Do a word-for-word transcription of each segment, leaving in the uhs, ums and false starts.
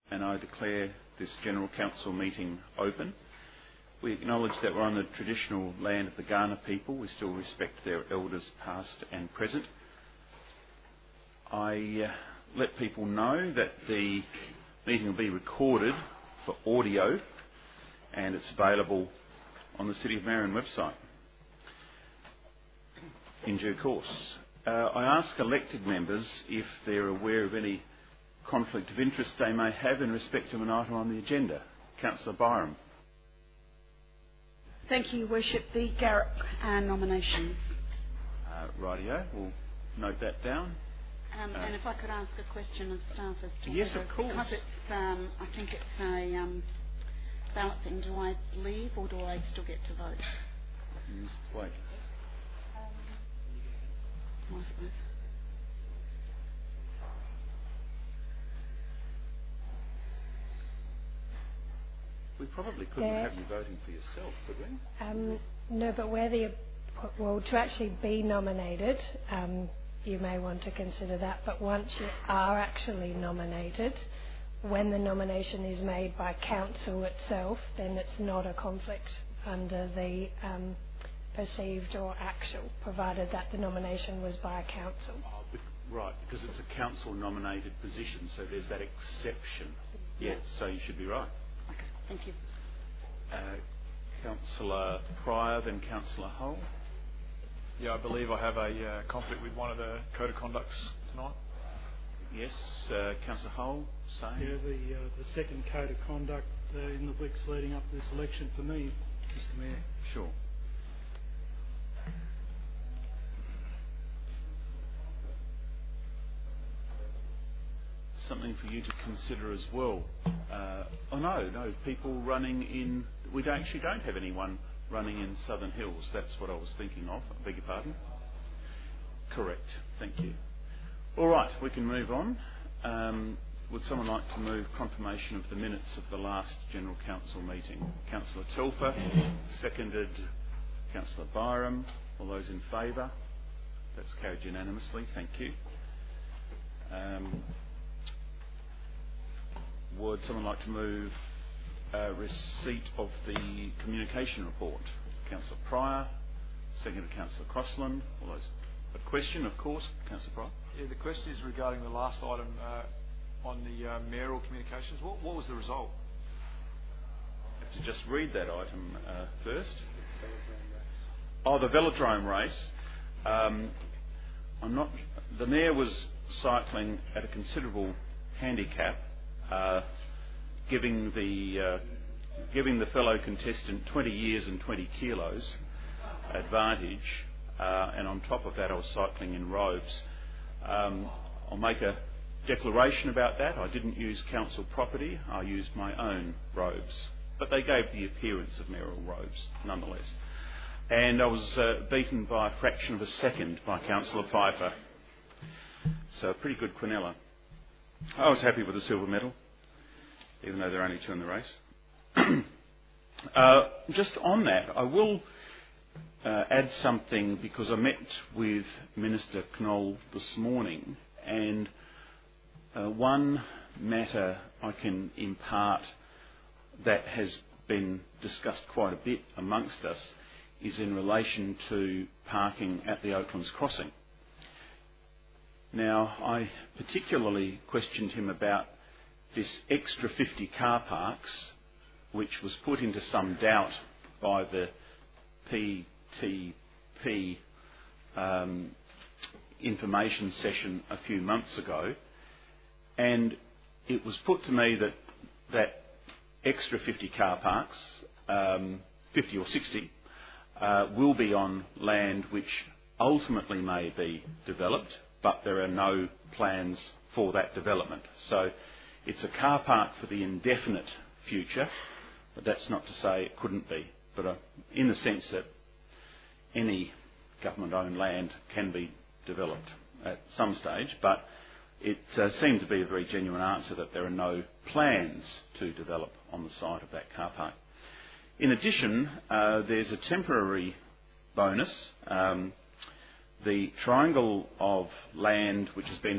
and I declare this General Council meeting open. We acknowledge that we're on the traditional land of the Kaurna people. We still respect their elders past and present. I uh, let people know that the meeting will be recorded for audio and it's available on the City of Marion website in due course. Uh, I ask elected members if they're aware of any conflict of interest they may have in respect of an item on the agenda. Councillor Byram. Thank you, Worship. The Garrick uh, nomination. Uh, rightio, we'll note that down. Um, uh, and if I could ask a question of staff as to yes, whether, of course. because it's, um, I think it's a um, ballot thing. Do I leave or do I still get to vote? Just wait. Um, I suppose. We probably couldn't There, have you voting for yourself, could we? Um, no, but where the well to actually be nominated, um, you may want to consider that. But once you are actually nominated, when the nomination is made by council itself, then it's not a conflict under the um, perceived or actual, provided that the nomination was by a council. Oh, but, right, because it's a council-nominated position, so there's that exception. Yeah, so you should be right. Okay, thank you. Uh, Councillor Pryor, then Councillor Hull. Yeah, I believe I have a uh, conflict with one of the code of conducts tonight. Yes, uh, Councillor Hull, same. Yeah, the uh, the second code of conduct uh, in the weeks leading up to this election for me, Mister Mayor. Sure. Something for you to consider as well. Uh, oh no, no, people running in. We don't, actually don't have anyone running in Southern Hills. That's what I was thinking of. I beg your pardon. Correct. Thank you. All right, we can move on. Um, would someone like to move confirmation of the minutes of the last General Council meeting? Councillor Telfer, seconded. Councillor Byram. All those in favour? That's carried unanimously. Thank you. Um, Would someone like to move uh, receipt of the communication report? Councillor Pryor, seconded Councillor Crossland. All those. A question, of course, Councillor Pryor. Yeah, the question is regarding the last item uh, on the uh, mayoral communications. What, what was the result? I have to just read that item uh, first. Oh, the velodrome race. Um, I'm not. The mayor was cycling at a considerable handicap. Uh, giving the uh, giving the fellow contestant twenty years and twenty kilos advantage, uh, and on top of that I was cycling in robes. Um, I'll make a declaration about that. I didn't use council property, I used my own robes, but they gave the appearance of mayoral robes nonetheless. And I was uh, beaten by a fraction of a second by Councillor Pfeiffer. So a pretty good quinella. I was happy with the silver medal, even though there are only two in the race. uh, just on that, I will uh, add something because I met with Minister Knoll this morning, and uh, one matter I can impart that has been discussed quite a bit amongst us is in relation to parking at the Oaklands Crossing. Now, I particularly questioned him about this extra fifty car parks, which was put into some doubt by the P T P um, information session a few months ago, and it was put to me that that extra fifty car parks, um, fifty or sixty, uh, will be on land which ultimately may be developed, but there are no plans for that development. So it's a car park for the indefinite future, but that's not to say it couldn't be. But uh, in the sense that any government-owned land can be developed at some stage, but it uh, seemed to be a very genuine answer that there are no plans to develop on the site of that car park. In addition, uh, there's a temporary bonus. Um, the triangle of land which has been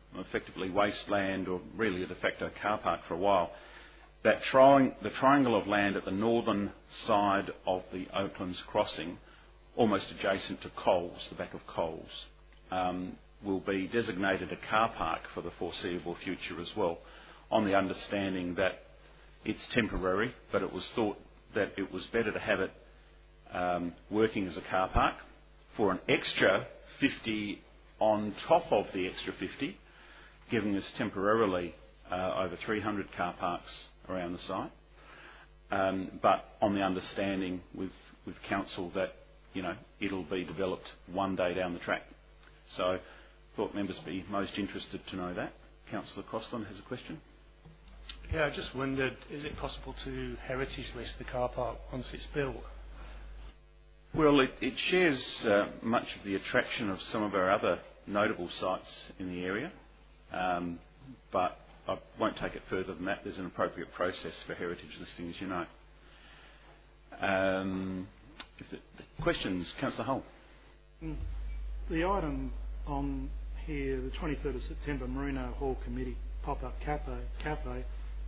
effectively wasteland or really a de facto car park for a while. That tri- the triangle of land at the northern side of the Oaklands crossing, almost adjacent to Coles, the back of Coles, um, will be designated a car park for the foreseeable future as well, on the understanding that it's temporary, but it was thought that it was better to have it um, working as a car park for an extra fifty on top of the extra fifty, giving us temporarily uh, over three hundred car parks around the site, um, but on the understanding with, with council that, you know, it'll be developed one day down the track. So I thought members would be most interested to know that. Councillor Crossland has a question. Yeah, I just wondered, is it possible to heritage list the car park once it's built? Well, it, it shares uh, much of the attraction of some of our other notable sites in the area, um, but I won't take it further than that. There's an appropriate process for heritage listing, as you know. Um, if the, the questions, Councillor Hull. The item on here, the twenty-third of September, Merino Hall Committee pop-up cafe. cafe.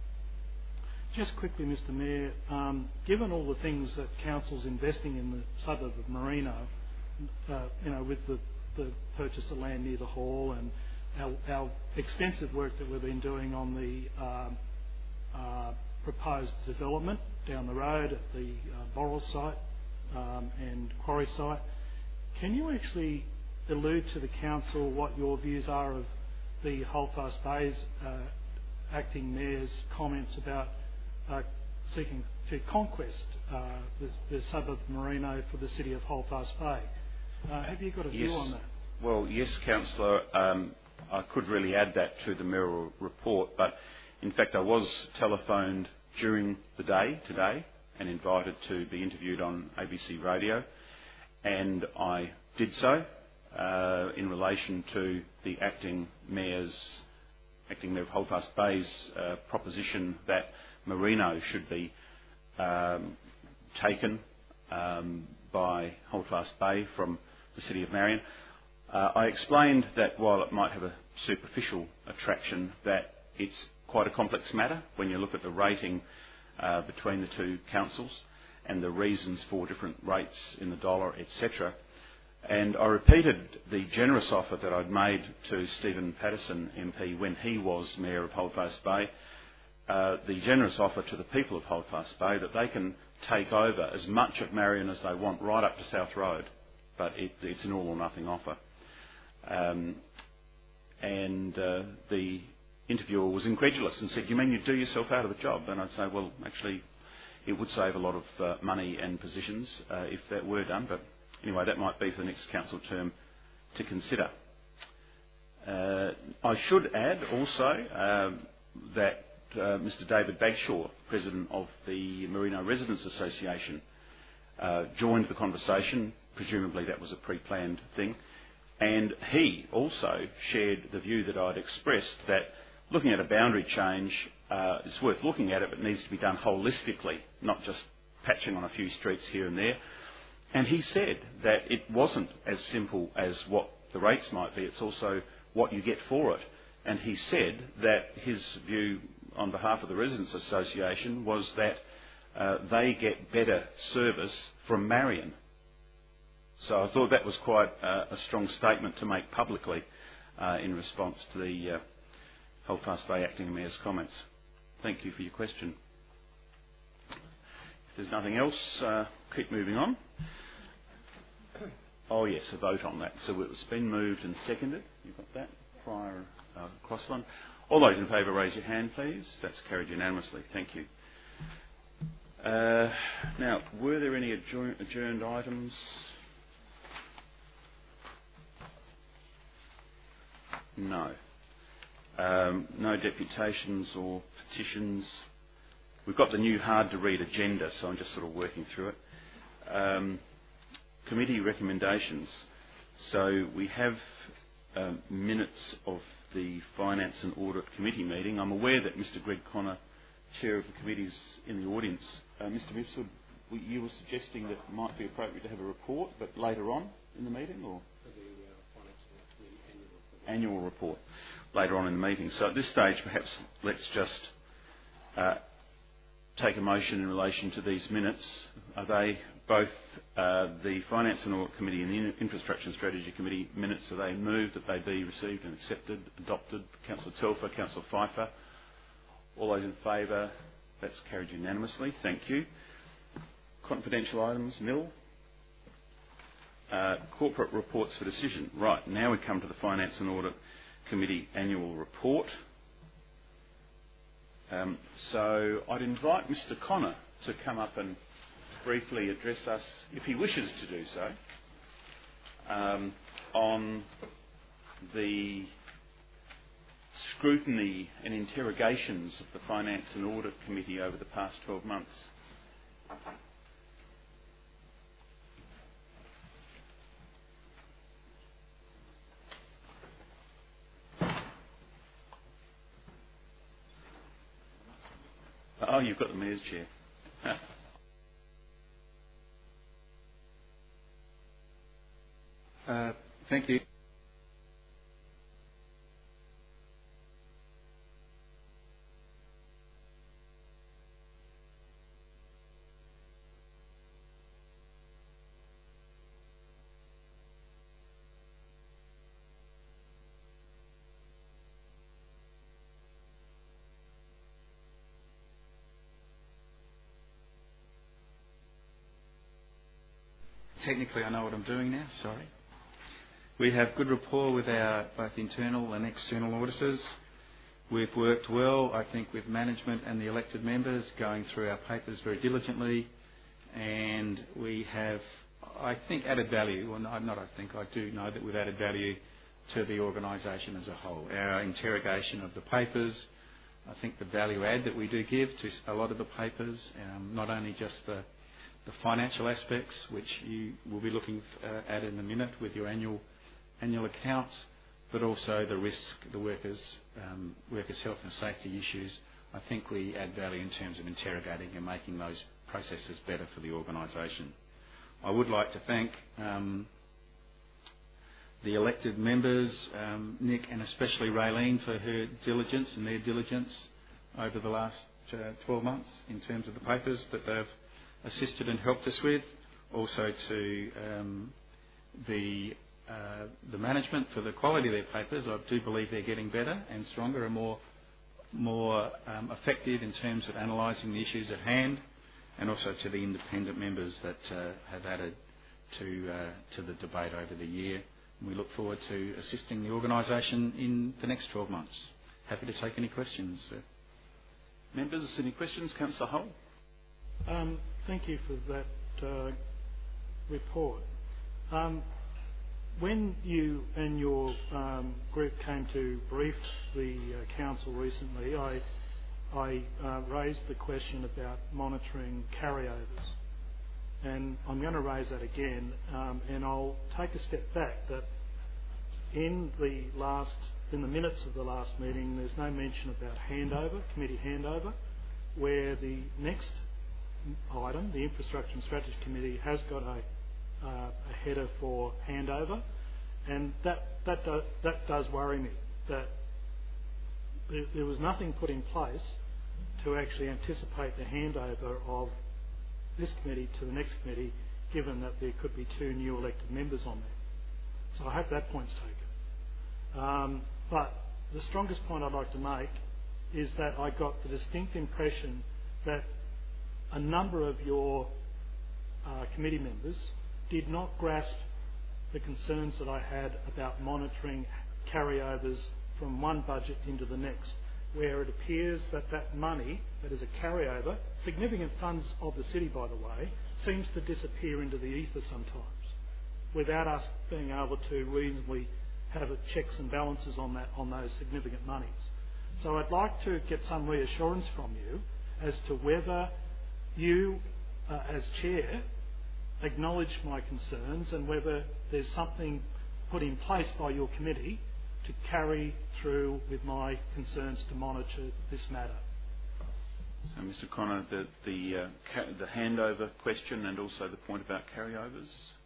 Just quickly, Mister Mayor, um, given all the things that Council's investing in the suburb of Merino, uh, you know, with the, the purchase of land near the hall and our, our extensive work that we've been doing on the um, uh, proposed development down the road at the uh, Boral site um, and Quarry site, can you actually allude to the Council what your views are of the Holdfast Bay's uh, acting mayor's comments about uh, seeking to conquest uh, the, the suburb of Merino for the city of Holdfast Bay? Uh, have you got a view yes. on that? Well, yes, Councillor. Um, I could really add that to the mayoral report, but in fact I was telephoned during the day today and invited to be interviewed on A B C Radio, and I did so uh, in relation to the acting mayor's, acting mayor of Holdfast Bay's uh, proposition that Merino should be um, taken um, by Holdfast Bay from the city of Marion. Uh, I explained that while it might have a superficial attraction, that it's quite a complex matter when you look at the rating uh, between the two councils and the reasons for different rates in the dollar, et cetera. And I repeated the generous offer that I'd made to Stephen Patterson M P when he was Mayor of Holdfast Bay, uh, the generous offer to the people of Holdfast Bay that they can take over as much of Marion as they want right up to South Road, but it, it's an all or nothing offer. Um, and uh, the interviewer was incredulous and said, "You mean you'd do yourself out of a job?" And I'd say, well, actually, it would save a lot of uh, money and positions uh, if that were done. But anyway, that might be for the next council term to consider. Uh, I should add also uh, that uh, Mister David Bagshaw, President of the Merino Residents Association, uh, joined the conversation. Presumably that was a pre-planned thing. And he also shared the view that I'd expressed that looking at a boundary change uh, is worth looking at it, but needs to be done holistically, not just patching on a few streets here and there. And he said that it wasn't as simple as what the rates might be, it's also what you get for it. And he said that his view on behalf of the Residents Association was that uh, they get better service from Marion. So I thought that was quite uh, a strong statement to make publicly uh, in response to the uh, Holdfast Bay Acting Mayor's comments. Thank you for your question. If there's nothing else, uh, keep moving on. Oh yes, a vote on that. So it's been moved and seconded. You've got that prior uh, Crossland. All those in favour raise your hand, please. That's carried unanimously. Thank you. Uh, now, were there any adjourn- adjourned items? No. Um, no deputations or petitions. We've got the new hard-to-read agenda, so I'm just sort of working through it. Um, committee recommendations. So we have um, minutes of the Finance and Audit Committee meeting. I'm aware that Mister Greg Connor, Chair of the Committee, is in the audience. Uh, Mister Mifsud, you were suggesting that it might be appropriate to have a report, but later on in the meeting, or? annual report later on in the meeting. So at this stage, perhaps let's just uh, take a motion in relation to these minutes. Are they both uh, the Finance and Audit Committee and the Infrastructure and Strategy Committee minutes? Are they moved that they be received and accepted, adopted? Councillor Telfer, Councillor Pfeiffer. All those in favour? That's carried unanimously. Thank you. Confidential items, nil. Uh, corporate reports for decision. Right, now we come to the Finance and Audit Committee annual report. Um, so I'd invite Mister Connor to come up and briefly address us, if he wishes to do so, um, on the scrutiny and interrogations of the Finance and Audit Committee over the past twelve months. Oh, you've got the Mayor's chair. Uh, thank you. Technically, I know what I'm doing now, sorry. We have good rapport with our both internal and external auditors. We've worked well, I think, with management and the elected members, going through our papers very diligently, and we have, I think, added value, well, not I think, I do know that we've added value to the organisation as a whole. Our interrogation of the papers, I think the value add that we do give to a lot of the papers, um, not only just the the financial aspects, which you will be looking uh, at in a minute with your annual annual accounts, but also the risk, the workers, um, workers' health and safety issues. I think we add value in terms of interrogating and making those processes better for the organisation. I would like to thank um, the elected members, um, Nick and especially Raylene, for her diligence and their diligence over the last uh, twelve months in terms of the papers that they've assisted and helped us with. Also to um, the uh, the management for the quality of their papers. I do believe they're getting better and stronger and more more um, effective in terms of analysing the issues at hand, and also to the independent members that uh, have added to uh, to the debate over the year. And we look forward to assisting the organisation in the next twelve months. Happy to take any questions. Uh, Members, any questions? Councillor Hull. Um, thank you for that uh, report. Um, when you and your um, group came to brief the uh, council recently, I, I uh, raised the question about monitoring carryovers, and I'm going to raise that again. Um, and I'll take a step back. That in the last, in the minutes of the last meeting, there's no mention about handover, committee handover, where the next item, the Infrastructure and Strategy Committee, has got a, uh, a header for handover, and that that do, that does worry me. That there, there was nothing put in place to actually anticipate the handover of this committee to the next committee, given that there could be two new elected members on there. So I hope that point's taken. Um, but the strongest point I'd like to make is that I got the distinct impression that a number of your uh, committee members did not grasp the concerns that I had about monitoring carryovers from one budget into the next, where it appears that that money that is a carryover, significant funds of the city, by the way, seems to disappear into the ether sometimes, without us being able to reasonably have a checks and balances on that, on those significant monies. So I'd like to get some reassurance from you as to whether you, uh, as chair, acknowledge my concerns, and whether there's something put in place by your committee to carry through with my concerns to monitor this matter. So, Mister Connor, the the, uh, ca- the handover question and also the point about carryovers.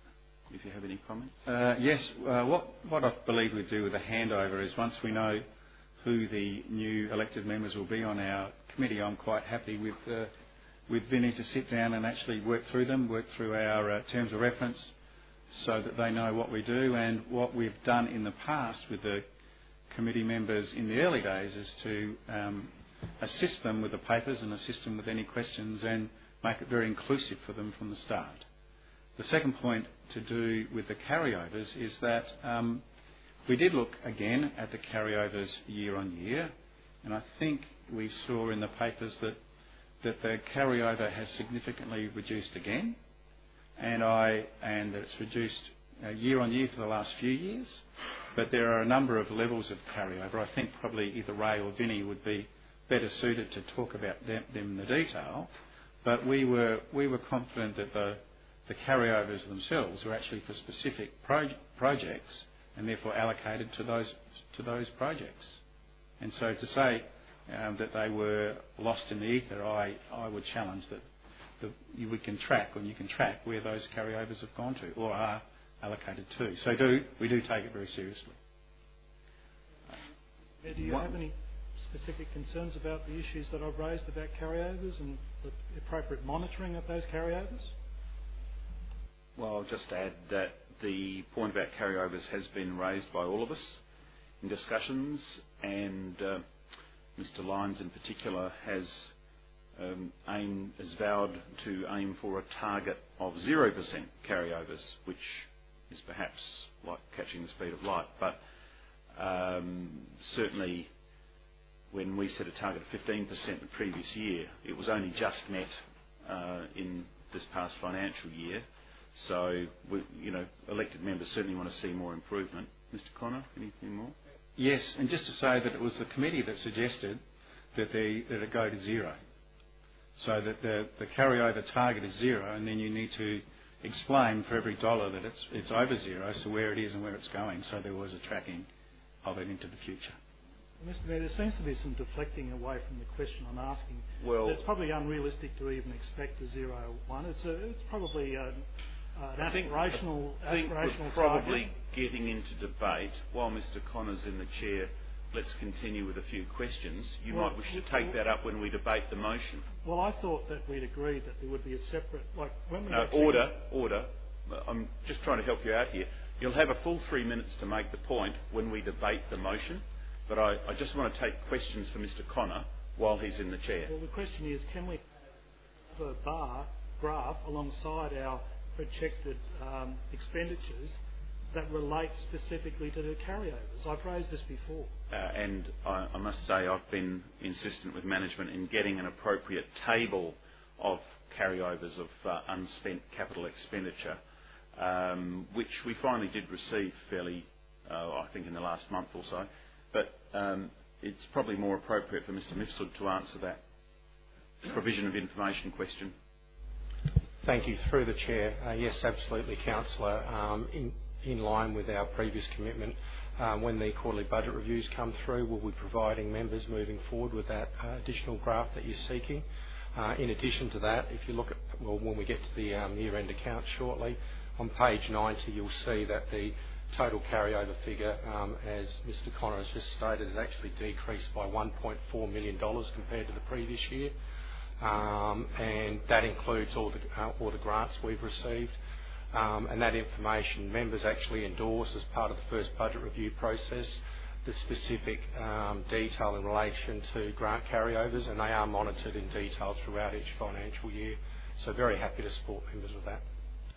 if you have any comments. Uh, yes, uh, what, what I believe we do with the handover is once we know who the new elected members will be on our committee, I'm quite happy with uh, with Vinnie to sit down and actually work through them, work through our uh, terms of reference so that they know what we do. And what we've done in the past with the committee members in the early days is to um, assist them with the papers and assist them with any questions and make it very inclusive for them from the start. The second point to do with the carryovers is that um, we did look again at the carryovers year on year, and I think we saw in the papers that, that the carryover has significantly reduced again, and, I, and that it's reduced uh, year on year for the last few years. But there are a number of levels of carryover. I think probably either Ray or Vinnie would be better suited to talk about them, them in the detail. But we were we were confident that the the carryovers themselves were actually for specific pro- projects and therefore allocated to those to those projects. And so to say um, that they were lost in the ether, I, I would challenge that the, you, we can track, or you can track where those carryovers have gone to or are allocated to. So do we do take it very seriously. Uh, do you what? have any specific concerns about the issues that I've raised about carryovers and the appropriate monitoring of those carryovers? Well, I'll just add that the point about carryovers has been raised by all of us in discussions, and uh, Mister Lyons in particular has um, aimed, has vowed to aim for a target of zero percent carryovers, which is perhaps like catching the speed of light. But um, certainly when we set a target of fifteen percent the previous year, it was only just met uh, in this past financial year. So, we, you know, elected members certainly want to see more improvement. Mister Connor, anything more? Yes, and just to say that it was the committee that suggested that, they, that it go to zero. So that the, the carryover target is zero, and then you need to explain for every dollar that it's, it's over zero as to where it is and where it's going, so there was a tracking of it into the future. Mister Mayor, there seems to be some deflecting away from the question I'm asking. Well, it's probably unrealistic to even expect a zero one. It's, a, it's probably a, an I think, aspirational, I think aspirational we're probably target. getting into debate. While Mister Connor's in the chair, let's continue with a few questions. You well, might wish to take that up when we debate the motion. Well, I thought that we'd agreed that there would be a separate, like when we No, actually... order, order. I'm just trying to help you out here. You'll have a full three minutes to make the point when we debate the motion, but I, I just want to take questions for Mister Connor while he's in the chair. Well, the question is, can we have a bar graph alongside our projected um, expenditures that relate specifically to the carryovers? I've raised this before. Uh, and I, I must say I've been insistent with management in getting an appropriate table of carryovers of uh, unspent capital expenditure, um, which we finally did receive fairly, uh, I think, in the last month or so. But um, it's probably more appropriate for Mister Mifsud to answer that provision of information question. Thank you. Through the Chair. Uh, yes, absolutely, Councillor. Um, in, in line with our previous commitment, um, when the quarterly budget reviews come through, we'll be providing members moving forward with that uh, additional graph that you're seeking. Uh, in addition to that, if you look at, well, when we get to the um, year-end accounts shortly, on page ninety you'll see that the total carryover figure, um, as Mister Connor has just stated, has actually decreased by one point four million dollars compared to the previous year. Um, and that includes all the, uh, all the grants we've received. Um, and that information members actually endorse as part of the first budget review process, the specific um, detail in relation to grant carryovers, and they are monitored in detail throughout each financial year. So very happy to support members with that.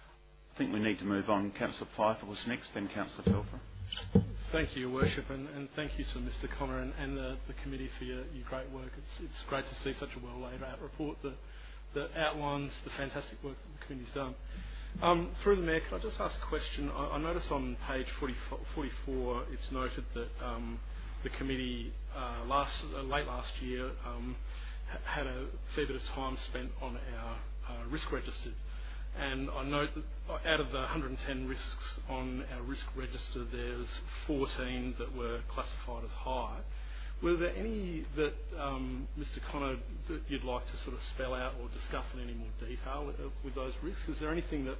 I think we need to move on. Councillor Pfeiffer was next, then Councillor Telfer. Thank you, Your Worship, and, and thank you to Mister Connor and, and the, the committee for your, your great work. It's, it's great to see such a well laid out report that, that outlines the fantastic work that the committee's done. Um, through the Mayor, can I just ask a question? I, I notice on page forty-four it's noted that um, the committee uh, last uh, late last year um, ha- had a fair bit of time spent on our uh, risk register. And I note that out of the one hundred ten risks on our risk register, there's fourteen that were classified as high. Were there any that, um, Mister Connor, that you'd like to sort of spell out or discuss in any more detail with those risks? Is there anything that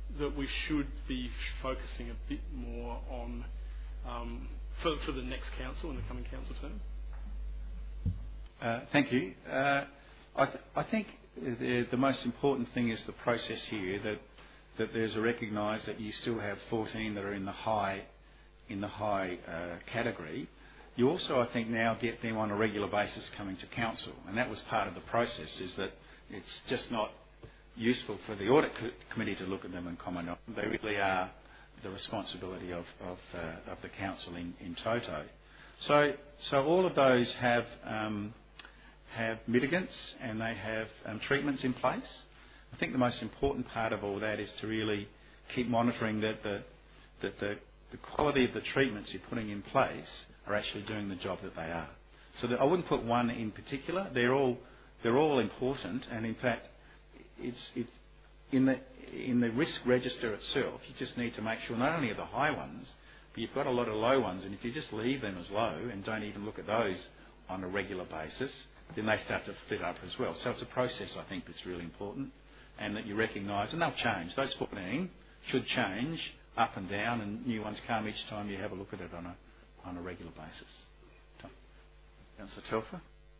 that we should be focusing a bit more on um, for, for the next council and the coming council term? Uh, thank you. Uh, I, th- I think the, the most important thing is the process here, that that there's a recognise that you still have fourteen that are in the high in the high uh, category. You also, I think, now get them on a regular basis coming to council, and that was part of the process, is that it's just not useful for the audit co- committee to look at them and comment on them. They really are the responsibility of of, uh, of the council in, in toto. So, so all of those have um, have mitigants and they have um, treatments in place. I think the most important part of all that is to really keep monitoring that the that the, the quality of the treatments you're putting in place are actually doing the job that they are. So that I wouldn't put one in particular. They're all they're all important, and in fact, it's it in the in the risk register itself. You just need to make sure not only are the high ones, but you've got a lot of low ones, and if you just leave them as low and don't even look at those on a regular basis, then they start to fit up as well. So it's a process, I think, that's really important, and that you recognise, and they'll change. Those fourteen should change up and down, and new ones come each time you have a look at it on a on a regular basis. Tom. Councillor Telfer.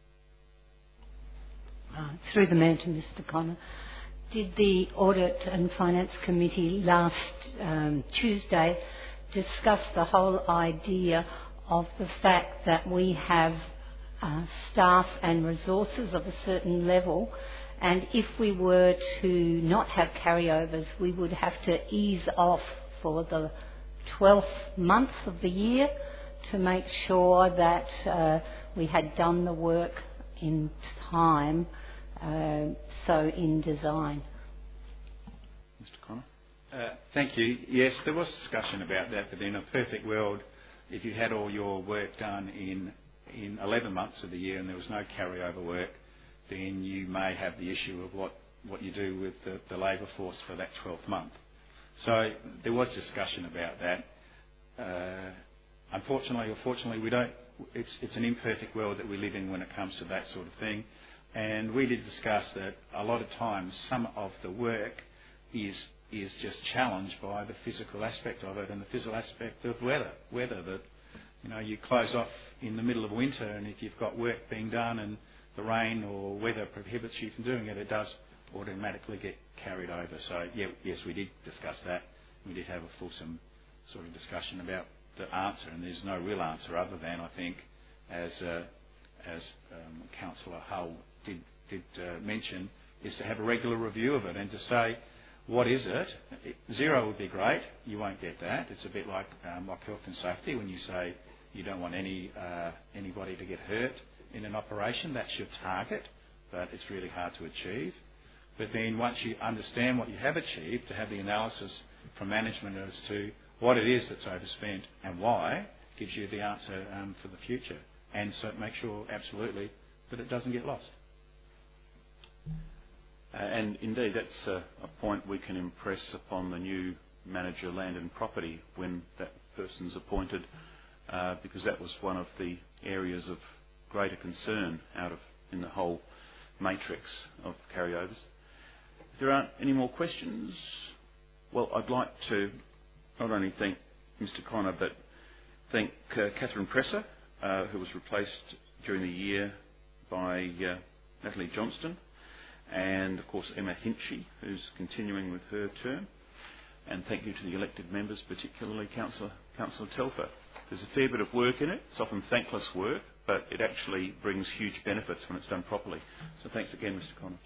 Uh, through the man to Mister Connor, did the Audit and Finance Committee last um, Tuesday discuss the whole idea of the fact that we have uh, staff and resources of a certain level, and if we were to not have carryovers, we would have to ease off for the twelfth month of the year to make sure that uh, we had done the work in time, uh, so in design. Mister Connor. Uh, thank you. Yes, there was discussion about that, but in a perfect world, if you had all your work done in in eleven months of the year and there was no carryover work, then you may have the issue of what, what you do with the, the labour force for that twelfth month. So there was discussion about that. Uh, unfortunately or fortunately, we don't. It's, it's an imperfect world that we live in when it comes to that sort of thing. And we did discuss that a lot of times some of the work is is just challenged by the physical aspect of it and the physical aspect of weather. Weather that, you know, you close off in the middle of winter, and if you've got work being done and the rain or weather prohibits you from doing it, it does automatically get carried over. So, yeah, yes, we did discuss that. We did have a fulsome sort of discussion about the answer, and there's no real answer other than, I think, as uh, as um, Councillor Hull did, did uh, mention, is to have a regular review of it and to say, what is it? Zero would be great. You won't get that. It's a bit like um, like health and safety when you say you don't want any uh, anybody to get hurt in an operation. That's your target, but it's really hard to achieve. But then once you understand what you have achieved, to have the analysis from management as to what it is that's overspent and why, gives you the answer um, for the future. And so make sure absolutely that it doesn't get lost. Uh, and indeed, that's uh, a point we can impress upon the new manager land and property when that person's appointed, uh, because that was one of the areas of greater concern out of in the whole matrix of carryovers. If there aren't any more questions, well, I'd like to not only thank Mister Connor, but thank uh, Catherine Presser, uh, who was replaced during the year by uh, Natalie Johnston, and of course Emma Hinchy, who's continuing with her term. And thank you to the elected members, particularly Councillor, Councillor Telfer. There's a fair bit of work in it. It's often thankless work, but it actually brings huge benefits when it's done properly. So thanks again, Mister Connor.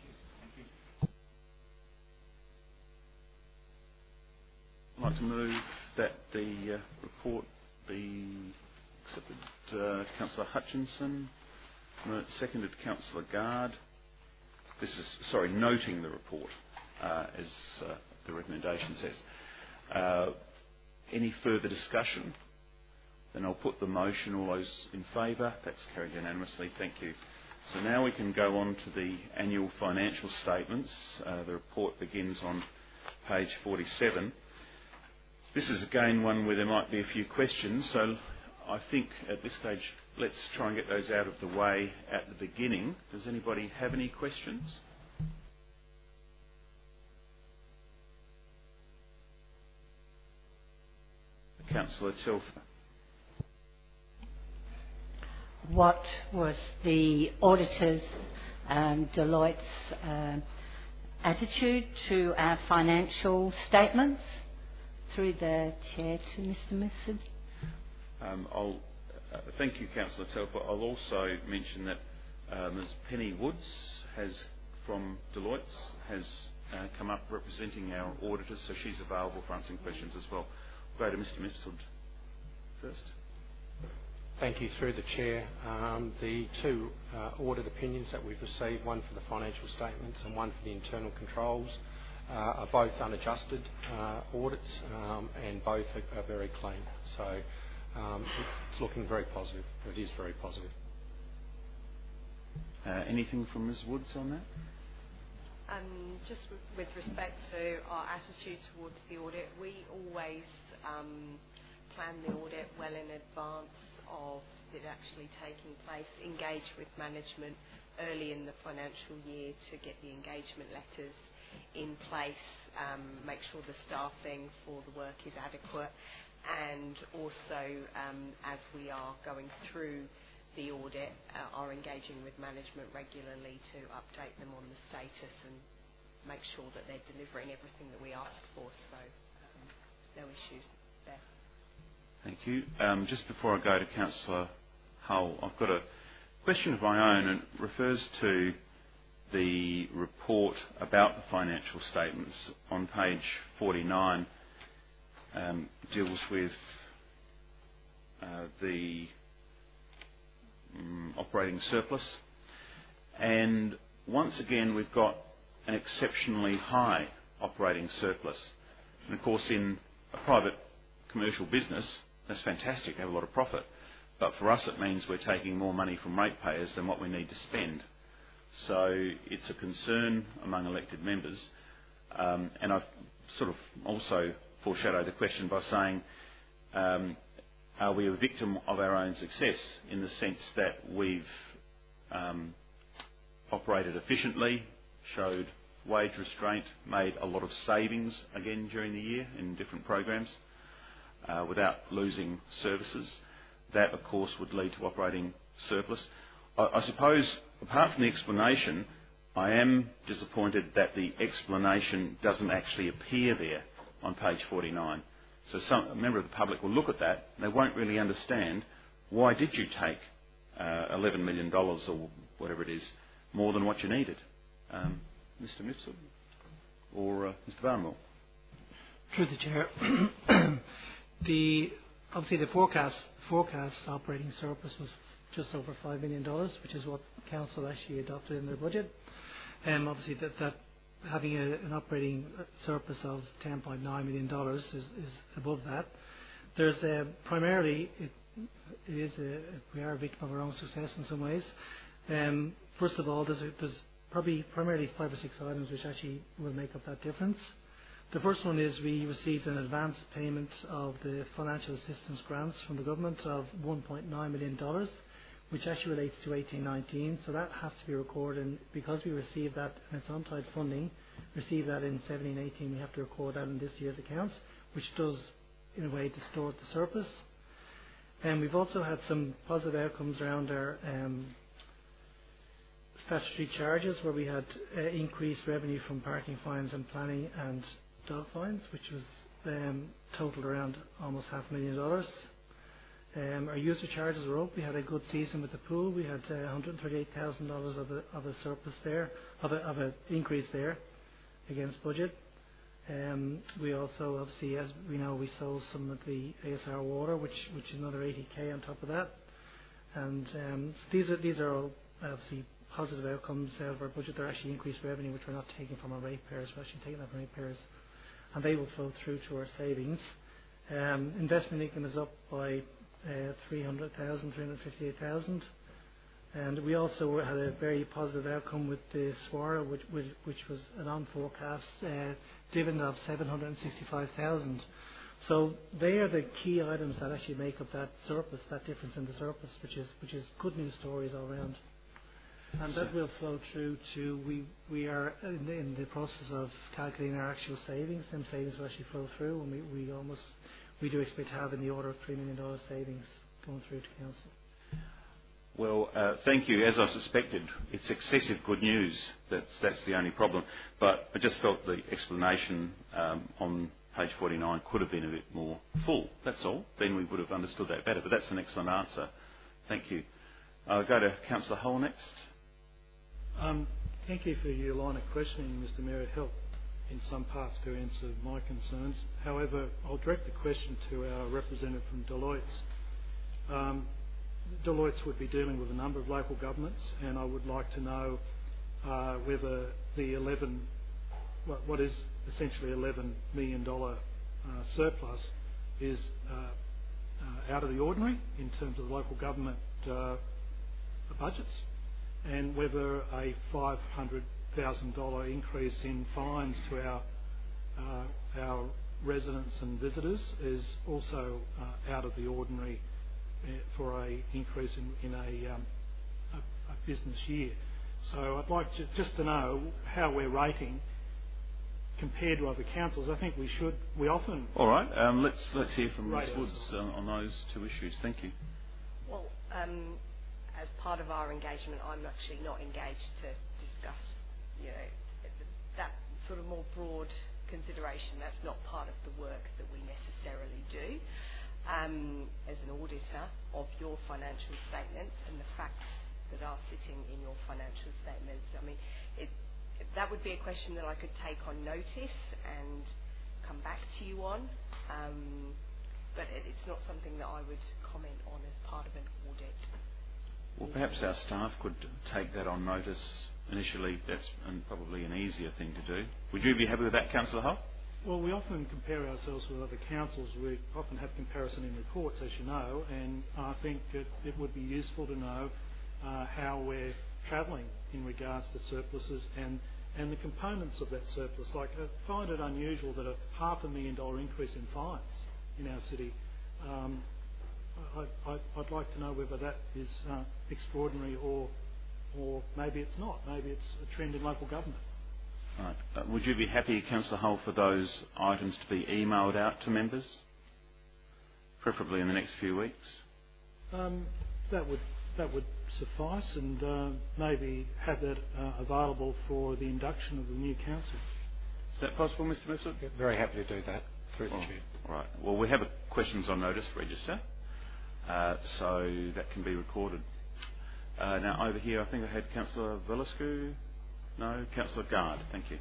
I'd like to move that the uh, report be accepted. Uh, Councillor Hutchinson, uh, seconded Councillor Guard. This is, sorry, noting the report, uh, as uh, the recommendation says. Uh, any further discussion? Then I'll put the motion. All those in favour? That's carried unanimously. Thank you. So now we can go on to the annual financial statements. Uh, the report begins on page forty-seven. This is again one where there might be a few questions, so I think at this stage let's try and get those out of the way at the beginning. Does anybody have any questions? Councillor Telfer. What was the auditors, um, Deloitte's uh, attitude to our financial statements? Through the chair to Mister Mifsud. Um, I'll uh, thank you, Councillor Telfer. I'll also mention that uh, Miz Penny Woods has, from Deloitte's, has uh, come up representing our auditors, so she's available for answering questions as well. We'll go to Mister Mifsud first. Thank you. Through the chair, um, the two uh, audit opinions that we've received, one for the financial statements and one for the internal controls, uh, are both unadjusted uh, audits, um, and both are, are very clean. So um, it's looking very positive. It is very positive. Uh, anything from Miz Woods on that? Um, just w- with respect to our attitude towards the audit, we always um, plan the audit well in advance of it actually taking place, engage with management early in the financial year to get the engagement letters in place, um, make sure the staffing for the work is adequate, and also um, as we are going through the audit, uh, are engaging with management regularly to update them on the status and make sure that they're delivering everything that we ask for, so um, no issues there. Thank you. Um, just before I go to Councillor Hull, I've got a question of my own, and it refers to the report about the financial statements on page forty-nine. Um, deals with uh, the um, operating surplus, and once again we've got an exceptionally high operating surplus. And of course, in a private commercial business, that's fantastic, have a lot of profit. But for us, it means we're taking more money from ratepayers than what we need to spend. So it's a concern among elected members. Um, and I've sort of also foreshadowed the question by saying, um, are we a victim of our own success, in the sense that we've um, operated efficiently, showed wage restraint, made a lot of savings again during the year in different programs, Uh, without losing services. That, of course, would lead to operating surplus. I, I suppose, apart from the explanation, I am disappointed that the explanation doesn't actually appear there on page forty-nine. So some, a member of the public will look at that and they won't really understand, why did you take uh, eleven million dollars or whatever it is, more than what you needed? Um, Mister Mifsud or uh, Mister Barnwell? Through the chair. The obviously the forecast forecast operating surplus was just over five million dollars, which is what council actually adopted in their budget. And um, obviously that, that having a, an operating surplus of ten point nine million dollars is, is above that. There's a, primarily it, it is a, we are a victim of our own success in some ways. Um, first of all, there's, a, there's probably primarily five or six items which actually will make up that difference. The first one is we received an advance payment of the financial assistance grants from the government of one point nine million dollars, which actually relates to eighteen nineteen. So that has to be recorded, and because we received that, and it's on-site funding, received that in seventeen eighteen, we have to record that in this year's accounts, which does, in a way, distort the surplus. And we've also had some positive outcomes around our um, statutory charges, where we had uh, increased revenue from parking fines and planning and dog fines, which was um, totaled around almost half a million dollars. Um, our user charges were up. We had a good season with the pool. We had uh, one hundred thirty-eight thousand dollars of a of a surplus there, of a of an increase there against budget. Um, we also, obviously, as we know, we sold some of the A S R water, which which is another eighty K on top of that. And um, so these are these are all obviously positive outcomes out of our budget. They're actually increased revenue, which we're not taking from our ratepayers. We're actually taking that from ratepayers, and they will flow through to our savings. Um, investment income is up by uh, three hundred thousand, three hundred fifty-eight thousand, and we also had a very positive outcome with the SWARA, which, which, which was an on-forecast uh, dividend of seven hundred sixty-five thousand. So they are the key items that actually make up that surplus, that difference in the surplus, which is which is good news stories all around. And that will flow through to, we we are in the, in the process of calculating our actual savings. Them savings will actually flow through, and we, we almost we do expect to have in the order of three million dollars savings going through to council. Well, uh, thank you. As I suspected, it's excessive good news. That's that's the only problem. But I just felt the explanation um, on page forty-nine could have been a bit more full. That's all. Then we would have understood that better. But that's an excellent answer. Thank you. I'll go to Councillor Hull next. Um, thank you for your line of questioning, Mister Mayor. It helped in some parts to answer my concerns. However, I'll direct the question to our representative from Deloitte. Um, Deloitte would be dealing with a number of local governments, and I would like to know uh, whether the eleven, what, what is essentially eleven million dollars uh, surplus is uh, uh, out of the ordinary in terms of local government uh, budgets, and whether a five hundred thousand dollars increase in fines to our uh, our residents and visitors is also uh, out of the ordinary for a increase in, in a, um, a, a business year. So I'd like to, just to know how we're rating compared to other councils. I think we should. We often. All right. Um, let's let's hear from Ms Woods uh, on those two issues. Thank you. Well, um, as part of our engagement, I'm actually not engaged to discuss, you know, that sort of more broad consideration. That's not part of the work that we necessarily do. Um, as an auditor of your financial statements and the facts that are sitting in your financial statements, I mean, it, that would be a question that I could take on notice and come back to you on, um, but it, it's not something that I would comment on as part of an audit. Well, perhaps our staff could take that on notice initially. That's and probably an easier thing to do. Would you be happy with that, Councillor Hull? Well, we often compare ourselves with other councils. We often have comparison in reports, as you know, and I think it, it would be useful to know uh, how we're travelling in regards to surpluses and, and the components of that surplus. Like, I find it unusual that a half a million dollar increase in fines in our city. Um, I, I, I'd like to know whether that is uh, extraordinary or, or maybe it's not. Maybe it's a trend in local government. Right. Uh, would you be happy, Councillor Hull, for those items to be emailed out to members, preferably in the next few weeks? Um, that would that would suffice, and uh, maybe have that uh, available for the induction of the new council. Is that possible, Mister Mifsud? Yeah, very happy to do that through the oh, chair. All right. Well, we have a questions on notice register, uh, so that can be recorded. Uh, now, over here, I think I had Councillor Velasco. No, Councillor Gard, thank you.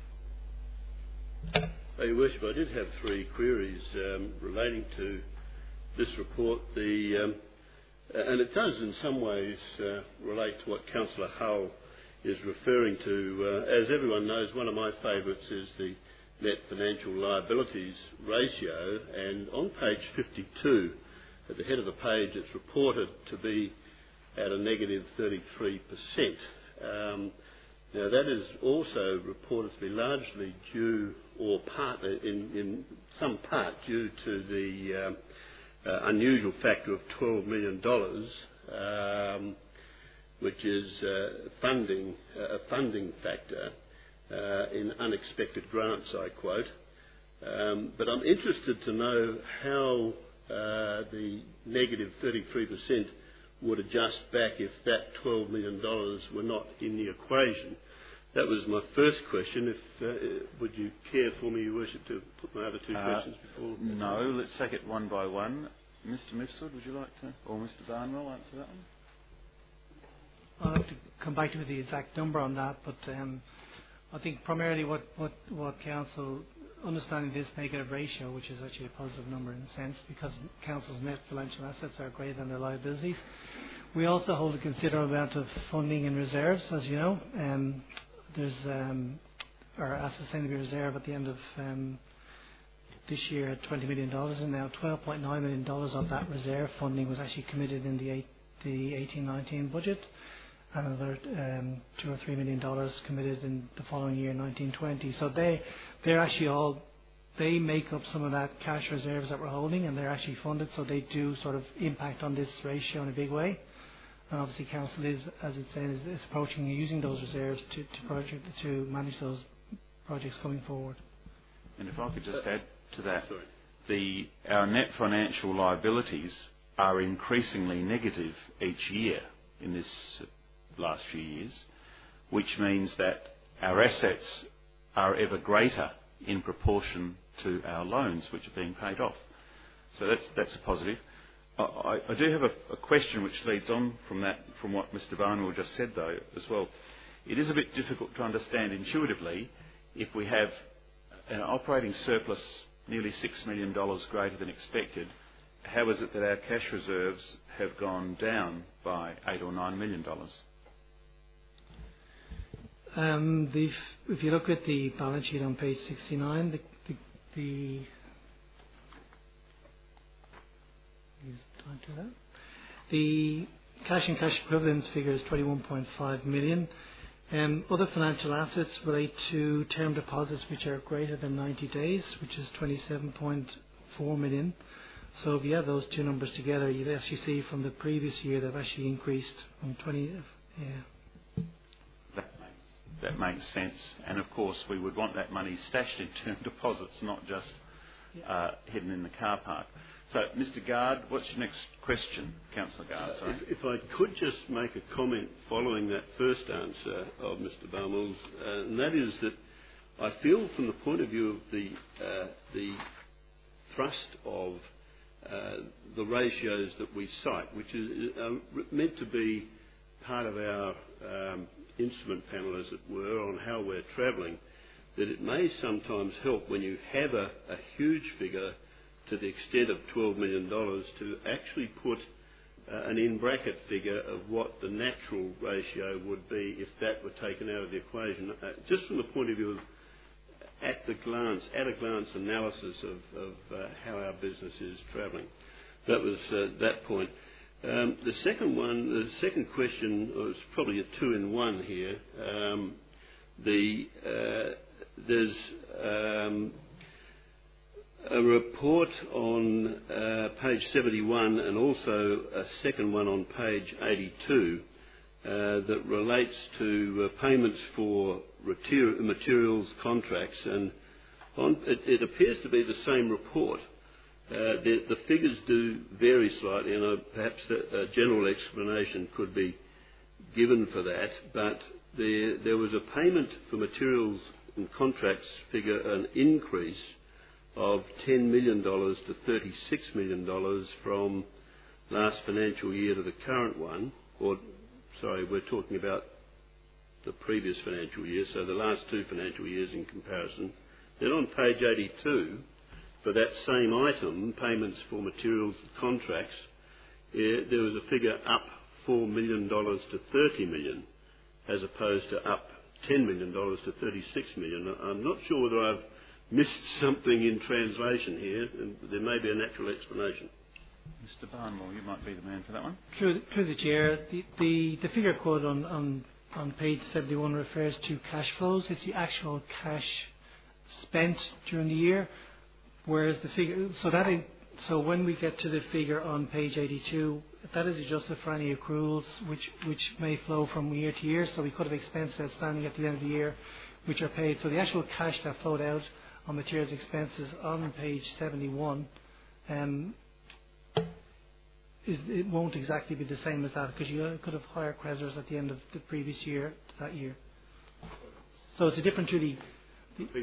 Oh, Your Worship, I did have three queries um, relating to this report. The um, and it does in some ways uh, relate to what Councillor Hull is referring to. Uh, as everyone knows, one of my favourites is the net financial liabilities ratio, and on page fifty-two, at the head of the page, it's reported to be at a negative thirty-three percent. Um, Now, that is also reported to be largely due, or part, in, in some part, due to the um, uh, unusual factor of twelve million dollars, um, which is uh, funding, uh, a funding factor uh, in unexpected grants, I quote. Um, but I'm interested to know how uh, the negative thirty-three percent would adjust back if that twelve million dollars were not in the equation. That was my first question. If uh, would you care for me, Your Worship, to put my other two uh, questions before? No, let's take it one by one. Mister Mifsud, would you like to, or Mister Barnwell, answer that one? I'll have to come back to the exact number on that, but um, I think primarily what, what, what Council, understanding this negative ratio, which is actually a positive number in a sense, because Council's net financial assets are greater than their liabilities. We also hold a considerable amount of funding in reserves, as you know. Um, there's um, our asset sustainability reserve at the end of um, this year at twenty million dollars, and now twelve point nine million dollars of that reserve funding was actually committed in the, eight, the eighteen nineteen budget. Another um, two or three million dollars committed in the following year, nineteen twenty. So they, they're actually all, they make up some of that cash reserves that we're holding, and they're actually funded, so they do sort of impact on this ratio in a big way. And obviously, Council is, as it's saying, is, is approaching using those reserves to to, project, to manage those projects going forward. And if I could just add to that, Sorry. the our net financial liabilities are increasingly negative each year in this last few years, which means that our assets are ever greater in proportion to our loans which are being paid off. So that's that's a positive. I, I do have a, a question which leads on from that, from what Mister Barnwell just said, though, as well. It is a bit difficult to understand intuitively if we have an operating surplus nearly six million dollars greater than expected. How is it that our cash reserves have gone down by eight or nine million dollars? Um, the, if you look at the balance sheet on page sixty-nine, the the, the to that. The cash and cash equivalents figure is twenty-one point five million. Um, other financial assets relate to term deposits which are greater than ninety days, which is twenty-seven point four million. So if you add those two numbers together, you'll actually see from the previous year they've actually increased from twenty. Yeah. That makes, that makes sense. And of course, we would want that money stashed in term deposits, not just uh, hidden in the car park. So, Mister Gard, what's your next question? Councillor Gard, sorry. Uh, if, if I could just make a comment following that first answer of Mister Barnwell's, uh, and that is that I feel from the point of view of the, uh, the thrust of uh, the ratios that we cite, which is uh, meant to be part of our um, instrument panel, as it were, on how we're travelling, that it may sometimes help when you have a, a huge figure to the extent of twelve million dollars to actually put uh, an in-bracket figure of what the natural ratio would be if that were taken out of the equation, uh, just from the point of view of at the glance, at a glance analysis of, of uh, how our business is travelling. That was uh, that point. Um, the second one, the second question was probably a two-in-one here. Um, the uh, there's um, a report on uh, page seventy-one and also a second one on page eighty-two uh, that relates to uh, payments for materials contracts, and on, it, it appears to be the same report. Uh, the, the figures do vary slightly, and uh, perhaps a, a general explanation could be given for that, but there, there was a payment for materials and contracts figure an increase of ten million dollars to thirty-six million dollars from last financial year to the current one, or, sorry, we're talking about the previous financial year, so the last two financial years in comparison. Then on page eighty-two, for that same item, payments for materials and contracts, eh, there was a figure up four million dollars to thirty million dollars, as opposed to up ten million dollars to thirty-six million dollars. I'm not sure whether I've missed something in translation here, and there may be a natural explanation. Mister Barnwell, you might be the man for that one. Through, through the chair, the, the, the figure quoted on, on, on page seventy-one refers to cash flows. It's the actual cash spent during the year, whereas the figure, so that is, so when we get to the figure on page eighty-two, that is adjusted for any accruals which, which may flow from year to year. So we could have expenses outstanding at the end of the year which are paid. So the actual cash that flowed out on materials expenses on page seventy-one, um, is, it won't exactly be the same as that, because you could have higher creditors at the end of the previous year to that year. So it's a different to the, the,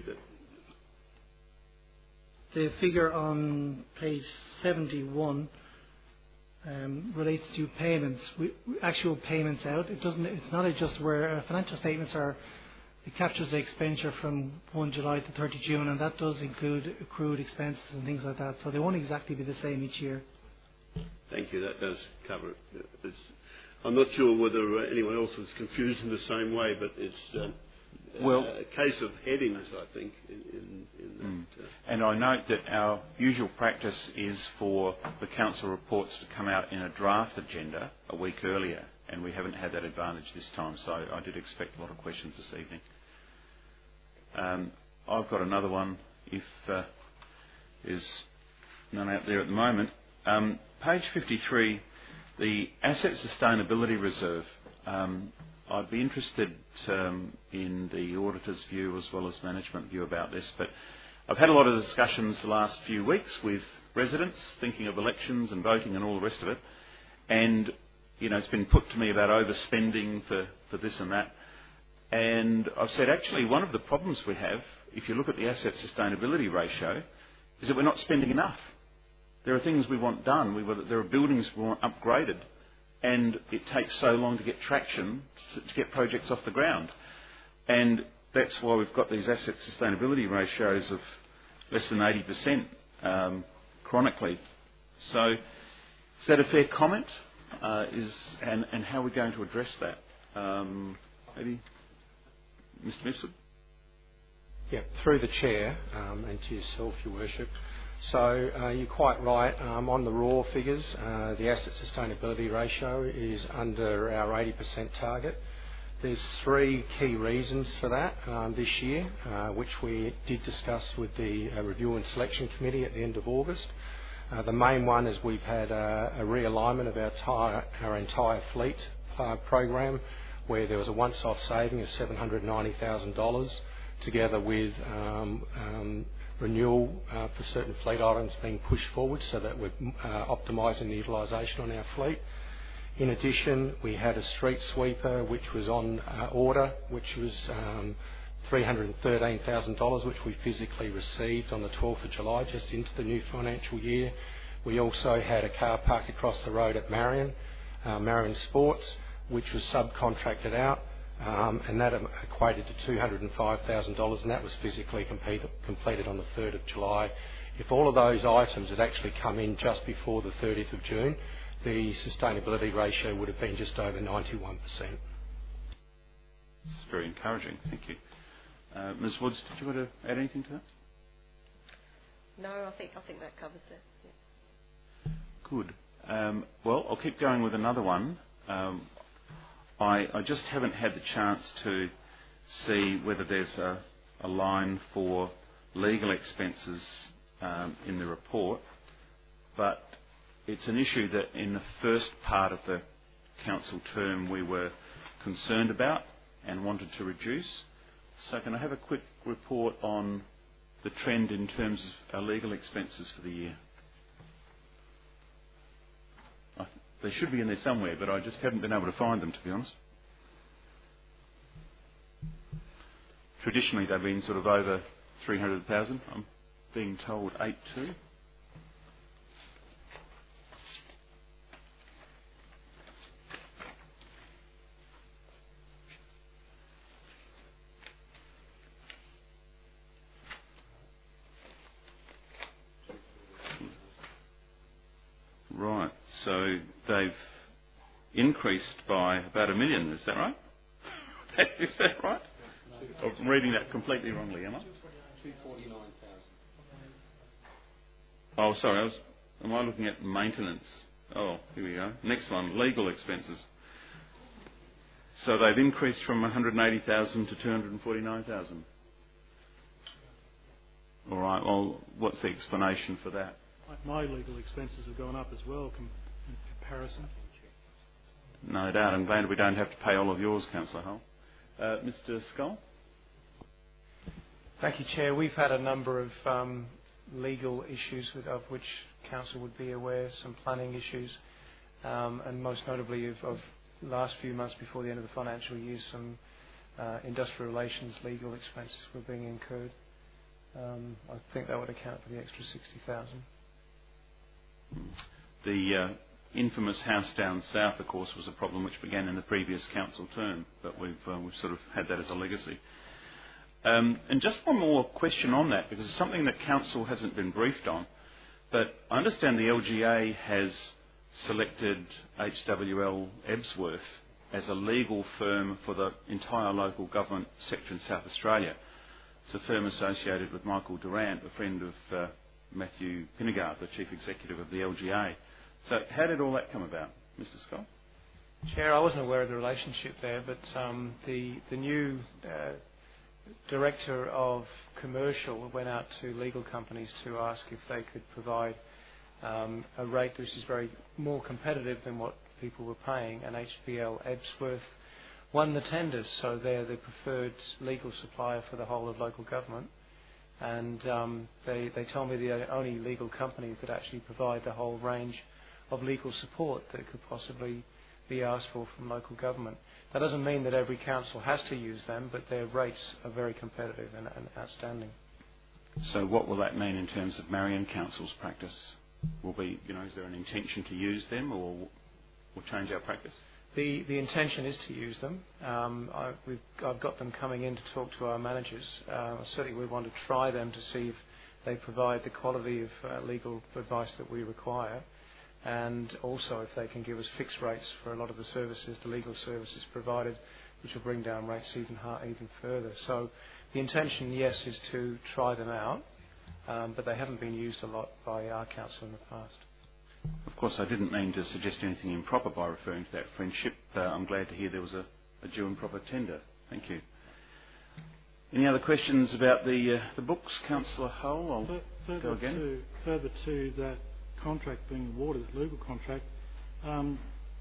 the figure on page seventy-one um, relates to payments, we, actual payments out. It doesn't. It's not just where uh, financial statements are. It captures the expenditure from first July to thirtieth June, and that does include accrued expenses and things like that. So they won't exactly be the same each year. Thank you. That does cover it. It's, I'm not sure whether anyone else was confused in the same way, but it's uh, well, a case of headings, I think, in, in, in that. Mm. Uh, and I note that our usual practice is for the council reports to come out in a draft agenda a week earlier, and we haven't had that advantage this time, so I did expect a lot of questions this evening. Um, I've got another one, if uh, there's none out there at the moment. Um, page fifty-three, the Asset Sustainability Reserve. Um, I'd be interested um, in the auditor's view as well as management view about this, but I've had a lot of discussions the last few weeks with residents thinking of elections and voting and all the rest of it. And, you know, it's been put to me about overspending for, for this and that. And I've said, actually, one of the problems we have, if you look at the asset sustainability ratio, is that we're not spending enough. There are things we want done. We want, there are buildings we want upgraded. And it takes so long to get traction to, to get projects off the ground. And that's why we've got these asset sustainability ratios of less than eighty percent um, chronically. So is that a fair comment? Uh, is and, and how are we going to address that? Um, maybe Mister Mifsud? Yeah, through the Chair um, and to yourself, Your Worship. So uh, you're quite right. Um, on the raw figures, uh, the asset sustainability ratio is under our eighty percent target. There's three key reasons for that um, this year, uh, which we did discuss with the uh, Review and Selection Committee at the end of August. Uh, the main one is we've had a, a realignment of our, tire, our entire fleet uh, program, where there was a once-off saving of seven hundred ninety thousand dollars, together with um, um, renewal uh, for certain fleet items being pushed forward so that we're uh, optimising the utilisation on our fleet. In addition, we had a street sweeper which was on uh, order, which was um, three hundred thirteen thousand dollars, which we physically received on the twelfth of July, just into the new financial year. We also had a car park across the road at Marion, uh, Marion Sports, which was subcontracted out, um, and that equated to two hundred five thousand dollars, and that was physically complete, completed on the third of July. If all of those items had actually come in just before the thirtieth of June, the sustainability ratio would have been just over ninety-one percent. It's very encouraging. Thank you. Uh, Miz Woods, did you want to add anything to that? No, I think I think that covers it. Yeah. Good. Um, well, I'll keep going with another one. Um, I, I just haven't had the chance to see whether there's a, a line for legal expenses um, in the report, but it's an issue that in the first part of the council term we were concerned about and wanted to reduce. So can I have a quick report on the trend in terms of our legal expenses for the year? I, they should be in there somewhere, but I just haven't been able to find them, to be honest. Traditionally they've been sort of over three hundred thousand. I'm being told eight two. Right, so they've increased by about a million, is that right? Is that right? I'm reading that completely wrongly, am I? two hundred forty-nine thousand. Oh, sorry, I was, am I looking at maintenance? Oh, here we go. Next one, legal expenses. So they've increased from one hundred eighty thousand to two hundred forty-nine thousand. All right, well, what's the explanation for that? My legal expenses have gone up as well com- in comparison. No doubt. I'm glad we don't have to pay all of yours, Councillor Hull. Uh, Mister Scull? Thank you, Chair. We've had a number of um, legal issues with, of which Council would be aware, some planning issues, um, and most notably of, of last few months before the end of the financial year, some uh, industrial relations legal expenses were being incurred. Um, I think that would account for the extra sixty thousand. The uh, infamous house down south, of course, was a problem which began in the previous council term, but we've, uh, we've sort of had that as a legacy. Um, and just one more question on that, because it's something that council hasn't been briefed on, but I understand the L G A has selected H W L Ebsworth as a legal firm for the entire local government sector in South Australia. It's a firm associated with Michael Durant, a friend of uh, Matthew Pinnegard, the Chief Executive of the L G A. So how did all that come about, Mister Scott? Chair, I wasn't aware of the relationship there, but um, the, the new uh, Director of Commercial went out to legal companies to ask if they could provide um, a rate which is very more competitive than what people were paying, and H B L Ebsworth won the tenders, so they're the preferred legal supplier for the whole of local government. And um, they, they told me they're the only legal company that actually provide the whole range of legal support that could possibly be asked for from local government. That doesn't mean that every council has to use them, but their rates are very competitive and, and outstanding. So what will that mean in terms of Marion Council's practice? Will be, you know, is there an intention to use them, or will change our practice? The the intention is to use them. Um, I, we've, I've got them coming in to talk to our managers. Uh, certainly we want to try them to see if they provide the quality of uh, legal advice that we require, and also if they can give us fixed rates for a lot of the services, the legal services provided, which will bring down rates even high, even further. So the intention, yes, is to try them out, um, but they haven't been used a lot by our council in the past. Of course, I didn't mean to suggest anything improper by referring to that friendship. Uh, I'm glad to hear there was a, a due and proper tender. Thank you. Any other questions about the uh, the books, Councillor Hull? I'll F- further go again. To, further to that contract being awarded, that legal contract, um,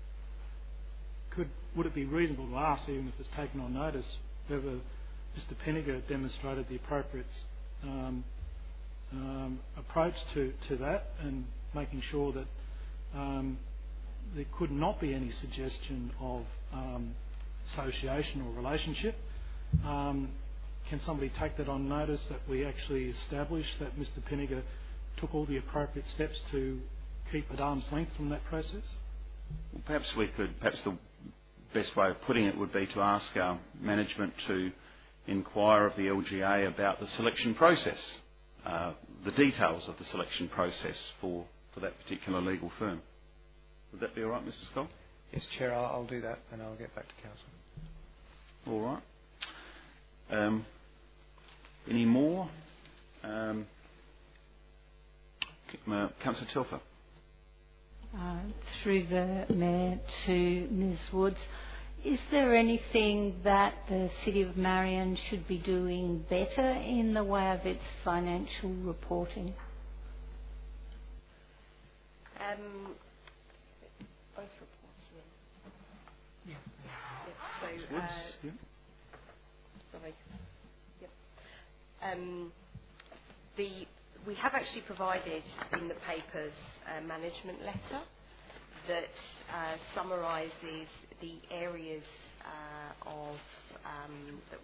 could would it be reasonable to ask, even if it's taken on notice, whether Mister Penninger demonstrated the appropriate um, um, approach to, to that, and making sure that um, there could not be any suggestion of um, association or relationship. Um, can somebody take that on notice, that we actually establish that Mister Penninger took all the appropriate steps to keep at arm's length from that process? Well, perhaps we could, perhaps the best way of putting it would be to ask our management to inquire of the L G A about the selection process, uh, the details of the selection process for, for that particular legal firm. Would that be all right, Mister Scott? Yes, Chair, I'll, I'll do that and I'll get back to Council. All right. Um, any more? Um, uh, Councillor Telfer. Uh, through the Mayor to Miz Woods, is there anything that the City of Marion should be doing better in the way of its financial reporting? Um, both reports, yeah. Yeah. Yep. So, uh, Yeah. sorry. Yep. Um, the we have actually provided in the papers a management letter that uh, summarises the areas uh, of um, the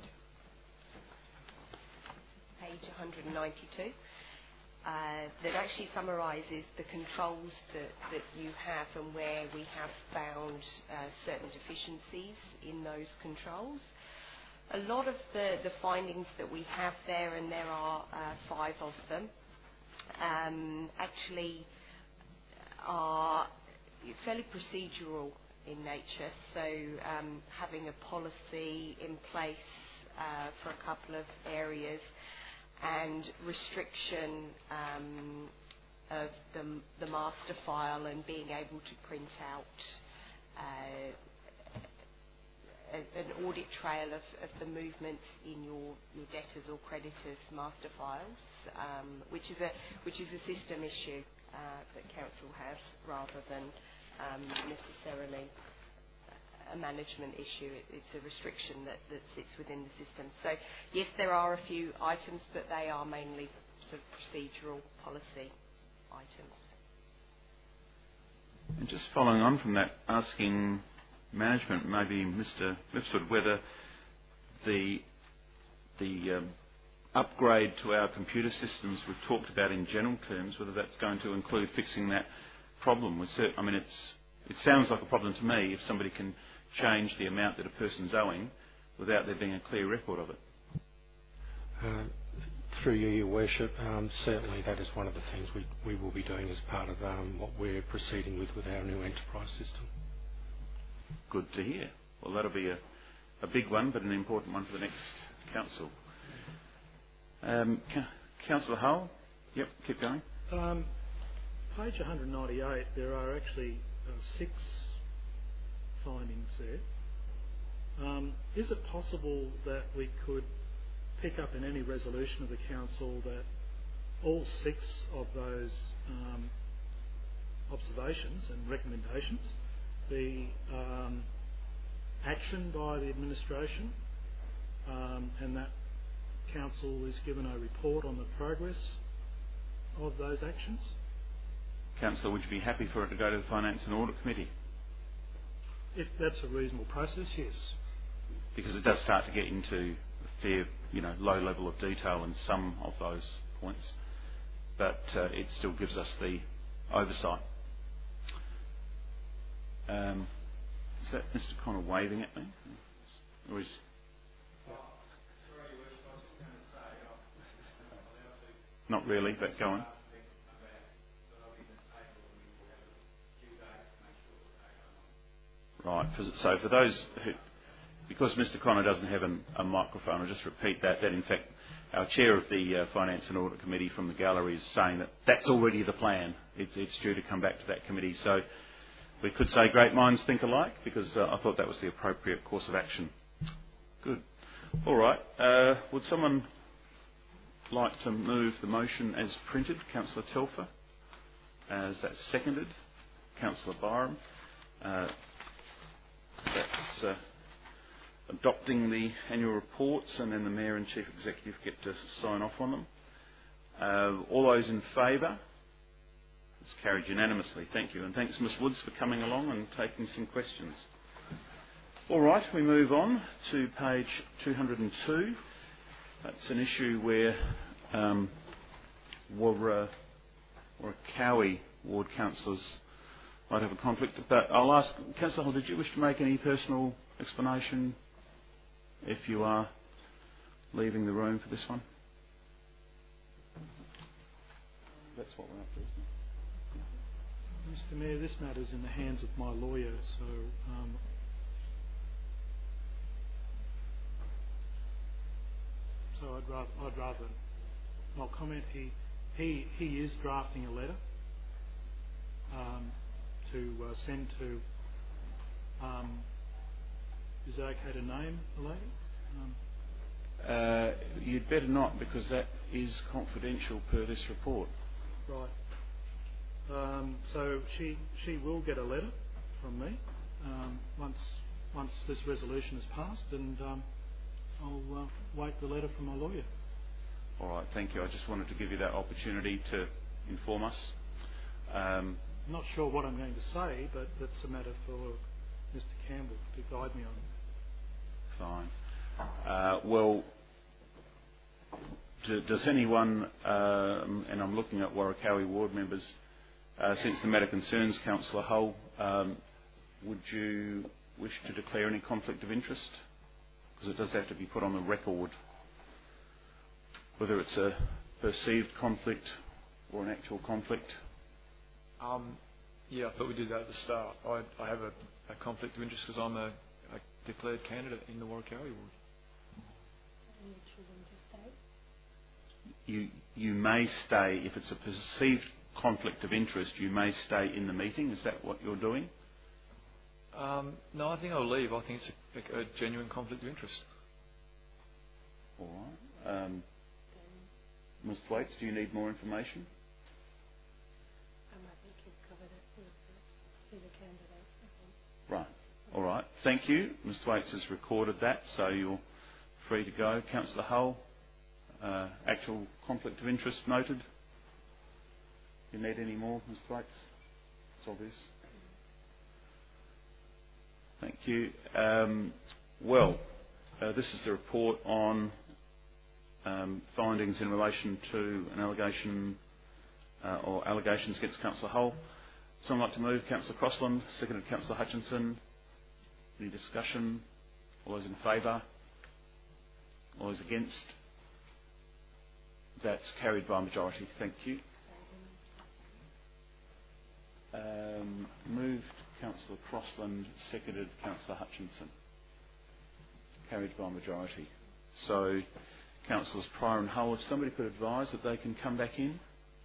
page one hundred ninety-two. Uh, that actually summarises the controls that, that you have and where we have found uh, certain deficiencies in those controls. A lot of the, the findings that we have there, and there are uh, five of them, um, actually are fairly procedural in nature. So um, having a policy in place uh, for a couple of areas, and restriction um, of the, the master file, and being able to print out uh, a, an audit trail of, of the movements in your, your debtors or creditors master files, um, which is a which is a system issue uh, that council has, rather than um, necessarily a management issue. It, it's a restriction that, that sits within the system. So yes, there are a few items, but they are mainly sort of procedural policy items. And just following on from that, asking management, maybe Mister Lipswood, whether the the um, upgrade to our computer systems we've talked about in general terms, whether that's going to include fixing that problem. With cert- I mean, it's it sounds like a problem to me if somebody can change the amount that a person's owing without there being a clear record of it. Uh, through you, Your Worship, um, certainly that is one of the things we, we will be doing as part of um, what we're proceeding with with our new enterprise system. Good to hear. Well, that'll be a, a big one, but an important one for the next council. Um, Councillor Hull? Yep, keep going. Um, page one hundred ninety-eight, there are actually uh, six findings there. Um, is it possible that we could pick up in any resolution of the council that all six of those um, observations and recommendations be um, actioned by the administration, um, and that council is given a report on the progress of those actions. Councillor, would you be happy for it to go to the Finance and Audit Committee? If that's a reasonable process, yes. Because it does start to get into a fair, you know, low level of detail in some of those points, but uh, it still gives us the oversight. Um, is that Mister Connor waving at me? Or is... Not really, but go on. Right. For, so for those who, because Mister Connor doesn't have an, a microphone, I'll just repeat that. That in fact, our chair of the uh, Finance and Audit Committee from the gallery is saying that that's already the plan. It's, it's due to come back to that committee. So we could say great minds think alike, because uh, I thought that was the appropriate course of action. Good. All right. Uh, would someone like to move the motion as printed? Councillor Telfer. As that's seconded. Councillor Byram. Uh, that's uh, adopting the annual reports, and then the Mayor and Chief Executive get to sign off on them. Uh, all those in favour? It's carried unanimously. Thank you. And thanks, Miz Woods, for coming along and taking some questions. All right, we move on to page two hundred and two. That's an issue where um, Warra, Warracowie ward councillors might have a conflict. But I'll ask, Councillor Hall, did you wish to make any personal explanation if you are leaving the room for this one? That's what we're up to, isn't it? Mister Mayor, this matter is in the hands of my lawyer, so um, so I'd rather, I'd rather not comment. He he he is drafting a letter um, to uh, send to. Um, is it okay to name the lady? Um, uh, you'd better not, because that is confidential per this report. Right. Um, so she she will get a letter from me um, once once this resolution is passed, and um, I'll uh, wait the letter from my lawyer. All right, thank you. I just wanted to give you that opportunity to inform us. Um, I'm not sure what I'm going to say, but that's a matter for Mister Campbell to guide me on. Fine. Uh, well, do, does anyone, um, and I'm looking at Warracowie ward members, uh, since the matter concerns Councillor Hull, um, would you wish to declare any conflict of interest? Because it does have to be put on the record, whether it's a perceived conflict or an actual conflict. Um, yeah, I thought we did that at the start. I, I have a, a conflict of interest because I'm a, a declared candidate in the Warracowie ward. You you may stay, if it's a perceived conflict of interest, you may stay in the meeting. Is that what you're doing? Um, no, I think I'll leave. I think it's a, a genuine conflict of interest. All right. Um, Miz Thwaites, do you need more information? Um, I think you've covered it with the candidate. Right. All right. Thank you. Miz Thwaites has recorded that, so you're free to go. Councillor Hull, uh, actual conflict of interest noted. Do you need any more, Miz Thwaites? It's obvious. Thank you. Um, well, uh, this is the report on um, findings in relation to an allegation uh, or allegations against Councillor Hull. Someone like to move? Councillor Crossland, seconded Councillor Hutchinson. Any discussion? All those in favour? All those against? That's carried by majority. Thank you. Um, moved Councillor Crossland, seconded Councillor Hutchinson. Carried by majority. So, Councillors Pryor and Hull, if somebody could advise that they can come back in.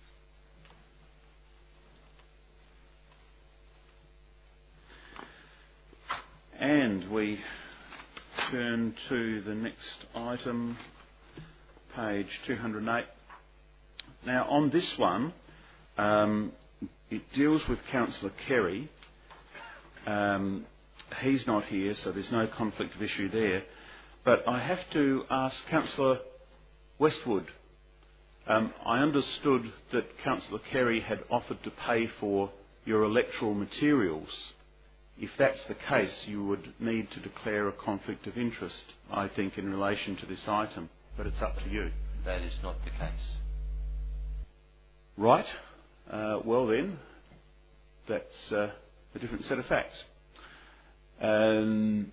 And we turn to the next item, page two hundred and eight. Now, on this one, um, it deals with Councillor Kerry. Um, he's not here, so there's no conflict of issue there. But I have to ask Councillor Westwood. Um, I understood that Councillor Kerry had offered to pay for your electoral materials. If that's the case, you would need to declare a conflict of interest, I think, in relation to this item. But it's up to you. That is not the case. Right. Uh, well then, that's uh, a different set of facts. Um,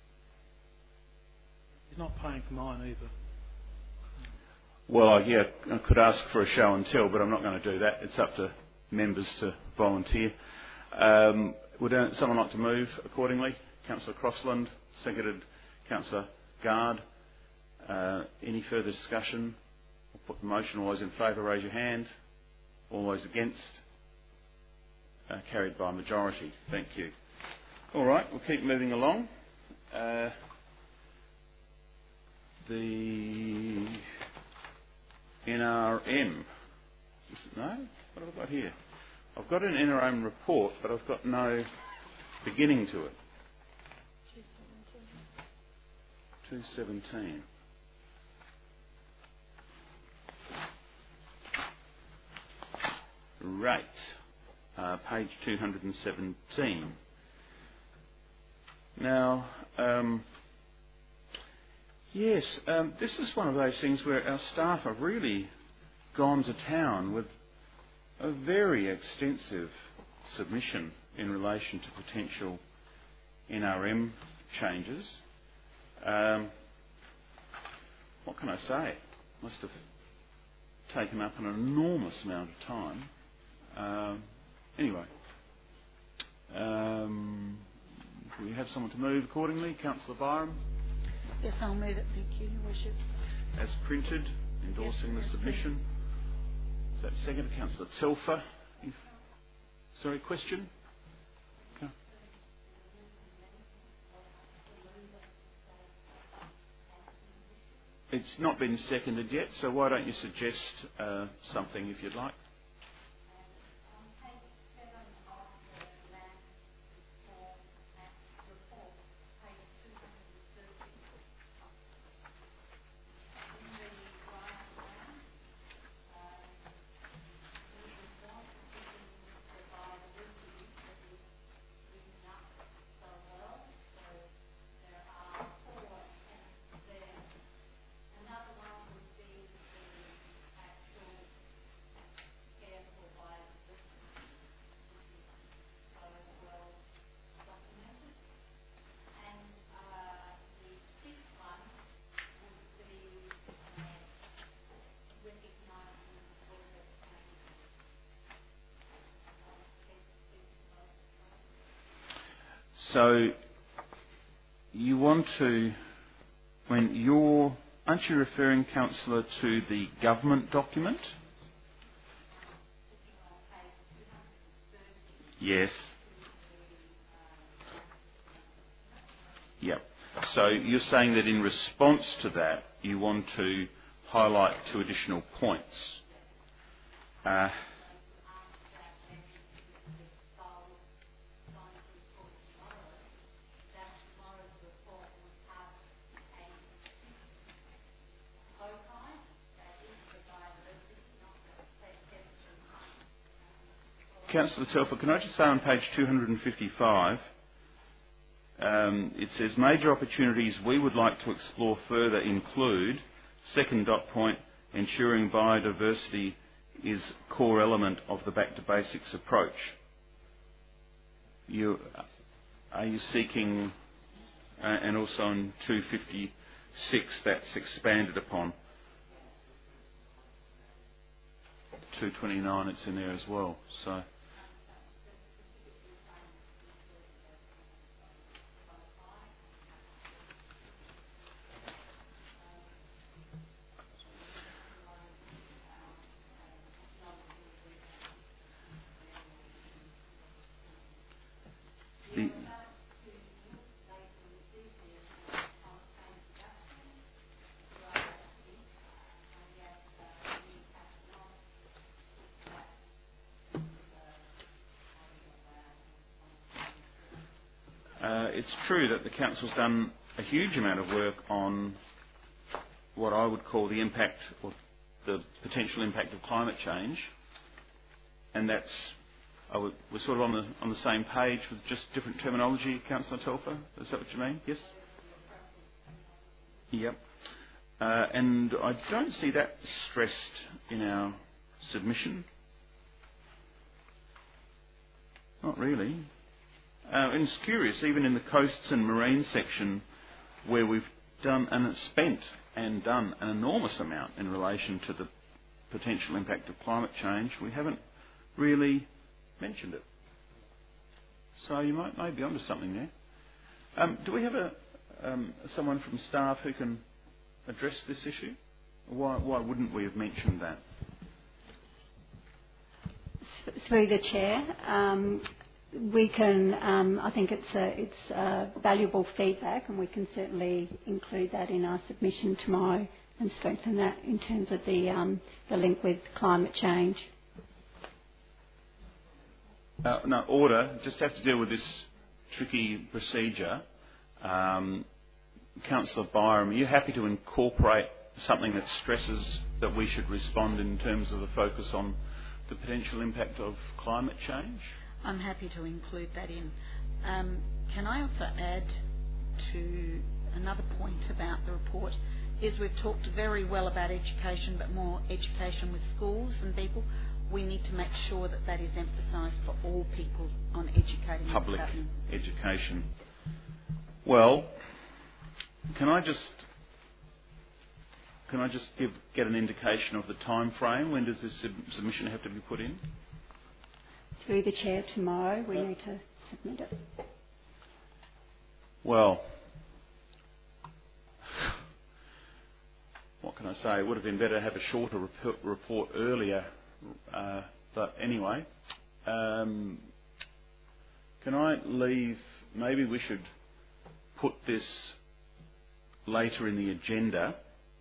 He's not paying for mine either. well, I, yeah, I could ask for a show and tell, but I'm not going to do that. It's up to members to volunteer. Um, would uh, someone like to move accordingly? Councillor Crossland, seconded Councillor Guard. Uh, any further discussion? I'll put the motion. All those in favour, raise your hand. All those against? Uh, carried by majority. Thank you. All right, we'll keep moving along. Uh, the N R M. Is it, no? What have I got here? I've got an N R M report, but I've got no beginning to it. two seventeen. Right. Uh, page two hundred seventeen. Now, um, yes, um, this is one of those things where our staff have really gone to town with a very extensive submission in relation to potential N R M changes. Um, what can I say? Must have taken up an enormous amount of time. Um, anyway, um, do we have someone to move accordingly? Councillor Byram? Yes, I'll move it. Thank you, Your Worship. As printed, endorsing yes, the submission. Is that second? Councillor Telfer? If, sorry, question? Okay. It's not been seconded yet, so why don't you suggest uh, something if you'd like? So you want to, when you're, aren't you referring, Councillor, to the government document? Yes. Yep. So you're saying that in response to that, you want to highlight two additional points. Uh, Councillor Telfer, can I just say on page two hundred fifty-five, um, it says major opportunities we would like to explore further include, second dot point, ensuring biodiversity is core element of the back to basics approach. You, are you seeking, uh, and also on two fifty-six that's expanded upon, two twenty-nine it's in there as well, so. The, uh, it's true that the Council's done a huge amount of work on what I would call the impact or the potential impact of climate change, and that's I would, we're sort of on the on the same page with just different terminology, Councillor Telfer. Is that what you mean? Yes. Yep. Uh, and I don't see that stressed in our submission. Not really. Uh, and it's curious, even in the coasts and marine section, where we've done and it's spent and done an enormous amount in relation to the potential impact of climate change, we haven't really mentioned it. So you might, might be onto something there. Um, do we have a um, someone from staff who can address this issue? Why, why wouldn't we have mentioned that? Through the chair, um, we can. Um, I think it's a, it's a valuable feedback, and we can certainly include that in our submission tomorrow and strengthen that in terms of the um, the link with climate change. Uh, no, order. Just have to deal with this tricky procedure. Um, Councillor Byram, are you happy to incorporate something that stresses that we should respond in terms of a focus on the potential impact of climate change? I'm happy to include that in. Um, can I also add to another point about the report, is we've talked very well about education, but more education with schools and people. We need to make sure that that is emphasised for all people on educating public what's happening. Education. Well, can I just can I just give get an indication of the time frame? When does this sub- submission have to be put in? Through the chair tomorrow, we need to submit it. Well, what can I say? It would have been better to have a shorter rep- report earlier. Uh, but anyway, um, can I leave? Maybe we should put this later in the agenda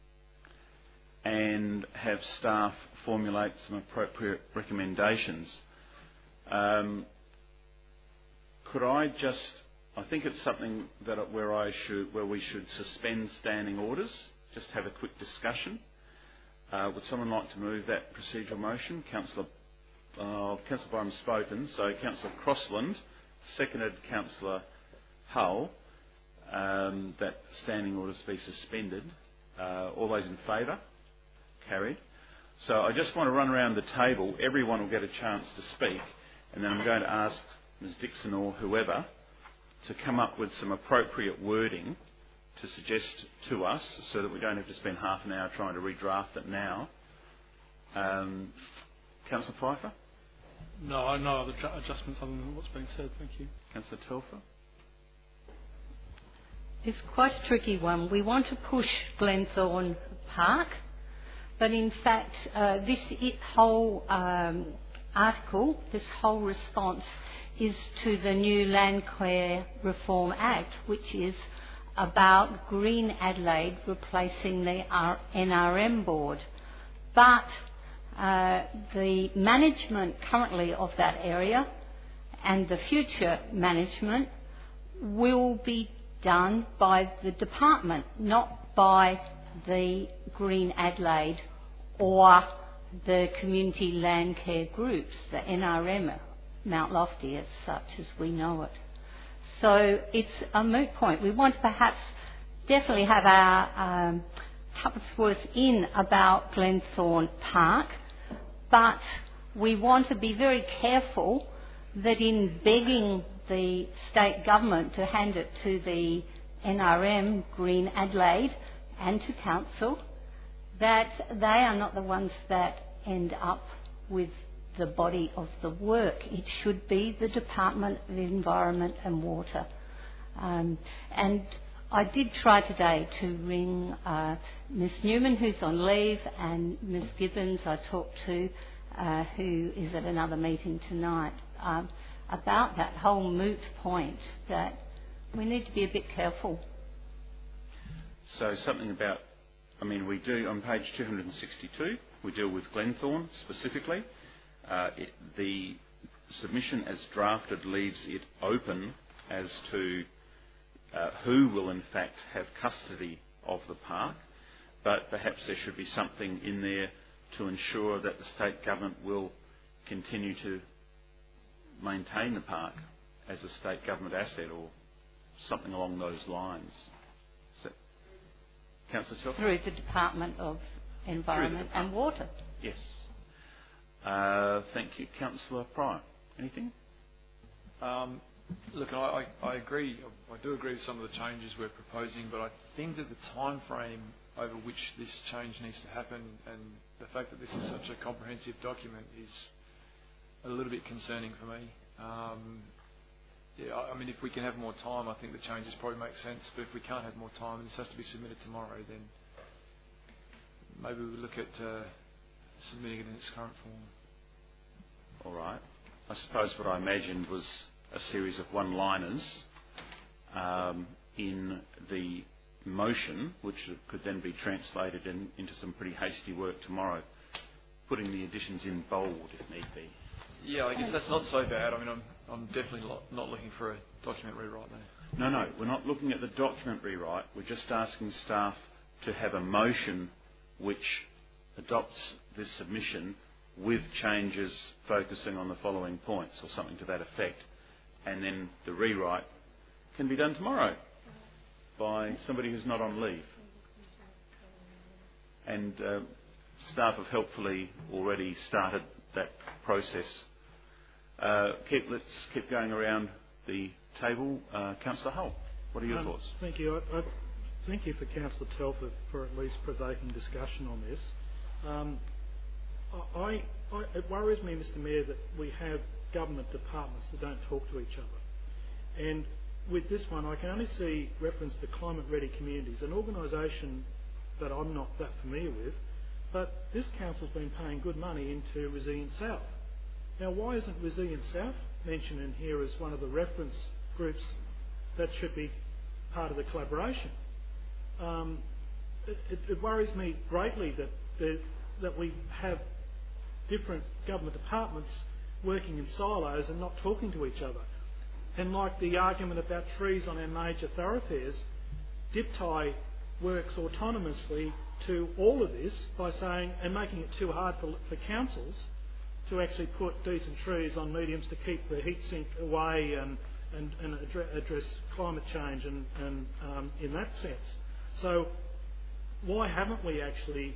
and have staff formulate some appropriate recommendations. Um, could I just? I think it's something that where I should, where we should suspend standing orders. Just have a quick discussion. Uh, would someone like to move that procedural motion? Councillor uh, Councillor Byram spoken, so Councillor Crossland, seconded Councillor Hull, um, that standing orders be suspended. Uh, all those in favour? Carried. So I just want to run around the table. Everyone will get a chance to speak, and then I'm going to ask Miz Dixon or whoever to come up with some appropriate wording to suggest to us so that we don't have to spend half an hour trying to redraft it now. Um, Councillor Pfeiffer? No, no other ju- adjustments other than what's been said. Thank you. Councillor Telfer? It's quite a tricky one. We want to push Glenthorne Park, but in fact, uh, this it whole um, article, this whole response, is to the new Land Care Reform Act, which is about Green Adelaide replacing the N R M board. But uh, the management currently of that area and the future management will be done by the department, not by the Green Adelaide or the community land care groups, the N R M, Mount Lofty as such as we know it. So it's a moot point. We want to perhaps definitely have our um, tuppence worth in about Glenthorne Park, but we want to be very careful that in begging the state government to hand it to the N R M, Green Adelaide, and to council, that they are not the ones that end up with the body of the work. It should be the Department of Environment and Water. Um, and I did try today to ring uh, Miss Newman, who's on leave, and Miss Gibbons I talked to, uh, who is at another meeting tonight, um, about that whole moot point that we need to be a bit careful. So something about, I mean, we do, on page two hundred sixty-two, we deal with Glenthorne specifically. Uh, it, the submission as drafted leaves it open as to uh, who will in fact have custody of the park. but perhaps there should be something in there to ensure that the state government will continue to maintain the park as a state government asset or something along those lines. So, Councillor Telford? Through the Department of Environment and Water. Yes. Uh, thank you. Councillor Pryor. Anything? Um, look, I, I agree. I do agree with some of the changes we're proposing, but I think that the time frame over which this change needs to happen and the fact that this is such a comprehensive document is a little bit concerning for me. Um, yeah, I mean, if we can have more time, I think the changes probably make sense, but if we can't have more time and this has to be submitted tomorrow, then maybe we look at uh, submitting it in its current form. All right. I suppose what I imagined was a series of one-liners um, in the motion, which could then be translated in, into some pretty hasty work tomorrow, putting the additions in bold if need be. Yeah, I guess that's not so bad. I mean, I'm, I'm definitely not, not looking for a document rewrite now. No, no, we're not looking at the document rewrite. We're just asking staff to have a motion which adopts this submission with changes focusing on the following points or something to that effect. And then the rewrite can be done tomorrow by somebody who's not on leave. And uh, staff have helpfully already started that process. Uh, keep, let's keep going around the table. Uh, Councillor Hull, what are your um, thoughts? Thank you. I, I thank you for Councillor Telford for at least provoking discussion on this. Um, I, I, it worries me, Mister Mayor, that we have government departments that don't talk to each other. And with this one, I can only see reference to Climate Ready Communities, an organisation that I'm not that familiar with, but this council's been paying good money into Resilient South. Now, why isn't Resilient South mentioned in here as one of the reference groups that should be part of the collaboration? Um, it, it, it worries me greatly that there, that we have different government departments working in silos and not talking to each other. And like the argument about trees on our major thoroughfares, D P T I works autonomously to all of this by saying, and making it too hard for, for councils to actually put decent trees on mediums to keep the heat sink away and, and, and address climate change and, and um, in that sense. So why haven't we actually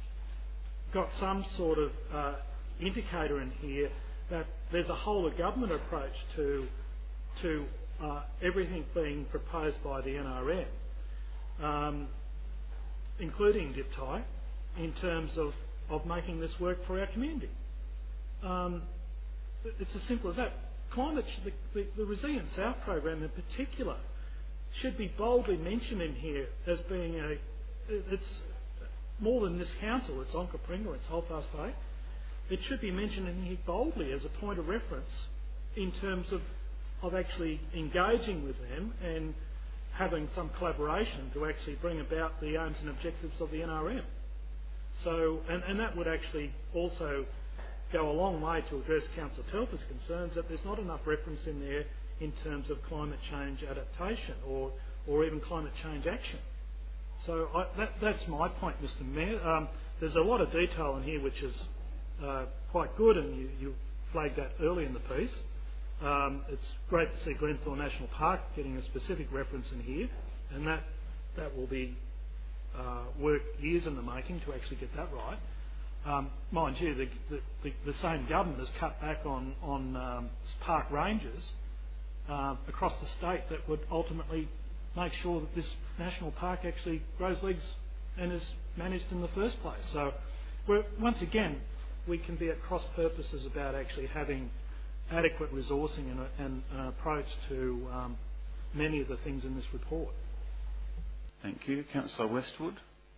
got some sort of uh, indicator in here that there's a whole of government approach to to uh, everything being proposed by the N R M, um, including D P T I, in terms of, of making this work for our community. Um, it's as simple as that. Climate, the, the, the Resilient South program in particular, should be boldly mentioned in here as being a, it's more than this council, it's Onkaparinga, it's Holdfast Bay. It should be mentioned in here boldly as a point of reference in terms of, of actually engaging with them and having some collaboration to actually bring about the aims and objectives of the N R M. So, and, and that would actually also go a long way to address Councillor Telfer's concerns that there's not enough reference in there in terms of climate change adaptation or, or even climate change action. So I, that, that's my point, Mister Mayor. Um, there's a lot of detail in here which is uh, quite good, and you, you flagged that early in the piece. Um, it's great to see Glenthorne National Park getting a specific reference in here, and that that will be uh, work years in the making to actually get that right. Um, mind you, the, the, the, the same government has cut back on, on um, park rangers uh, across the state that would ultimately make sure that this national park actually grows legs and is managed in the first place. So we're, once again, we can be at cross purposes about actually having adequate resourcing and, a, and an approach to um, many of the things in this report. Thank you. Councillor Westwood.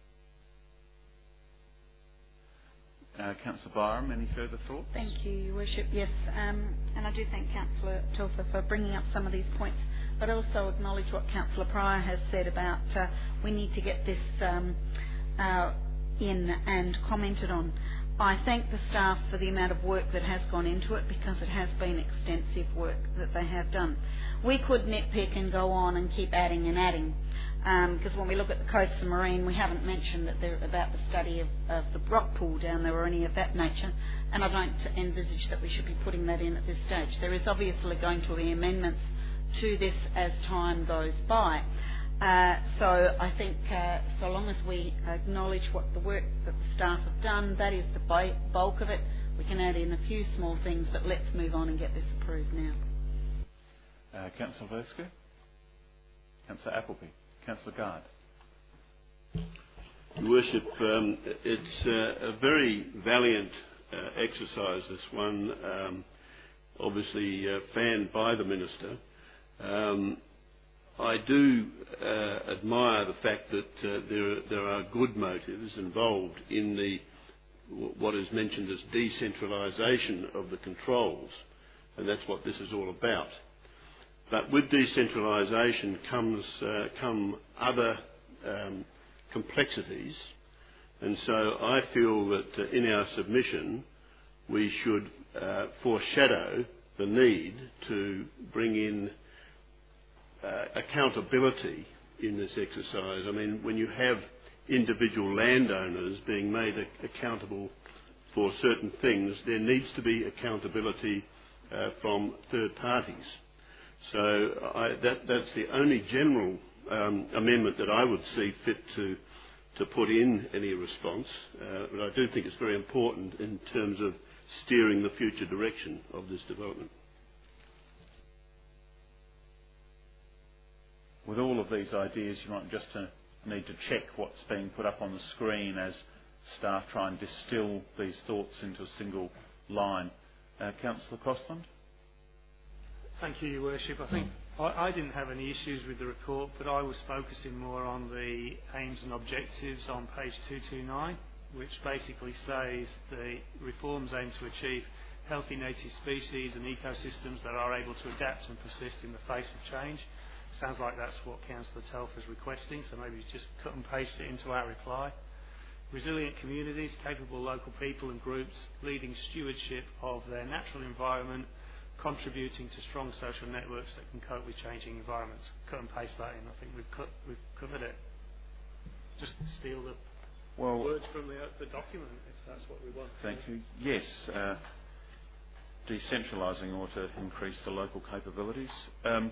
Uh, Councillor Byram, any further thoughts? Thank you, Your Worship. Yes, um, and I do thank Councillor Telfer for bringing up some of these points, but also acknowledge what Councillor Pryor has said about uh, we need to get this um, uh, in and commented on. I thank the staff for the amount of work that has gone into it, because it has been extensive work that they have done. We could nitpick and go on and keep adding and adding, because um, when we look at the coastal marine, we haven't mentioned that they're about the study of, of the rock pool down there or any of that nature, and I don't envisage that we should be putting that in at this stage. There is obviously going to be amendments to this as time goes by. Uh, so I think uh, so long as we acknowledge what the work that the staff have done, that is the bulk of it. We can add in a few small things, but let's move on and get this approved now. Uh, Councillor Versku. Councillor Appleby. Councillor Guard. Your Worship, um, it's uh, a very valiant uh, exercise, this one, um, obviously uh, fanned by the Minister. Um, I do uh, admire the fact that uh, there, there are good motives involved in the what is mentioned as decentralisation of the controls, and that's what this is all about. But with decentralisation comes uh, come other um, complexities, and so I feel that uh, in our submission we should uh, foreshadow the need to bring in Uh, accountability in this exercise. I mean, when you have individual landowners being made a- accountable for certain things, there needs to be accountability uh, from third parties. So I, that, that's the only general um, amendment that I would see fit to to put in any response. Uh, but I do think it's very important in terms of steering the future direction of this development. With all of these ideas, you might just uh, need to check what's being put up on the screen as staff try and distill these thoughts into a single line. Uh, Councillor Costland? Thank you, Your Worship. I think I, I didn't have any issues with the report, but I was focusing more on the aims and objectives on page two twenty-nine, which basically says the reforms aim to achieve healthy native species and ecosystems that are able to adapt and persist in the face of change. Sounds like that's what Councillor Telfer is requesting, so maybe just cut and paste it into our reply. Resilient communities, capable local people and groups, leading stewardship of their natural environment, contributing to strong social networks that can cope with changing environments. Cut and paste that in. I think we've, cut, we've covered it. Just steal the well, words from the, the document, if that's what we want. Thank you. Yes, uh, decentralising ought to increase the local capabilities. Um,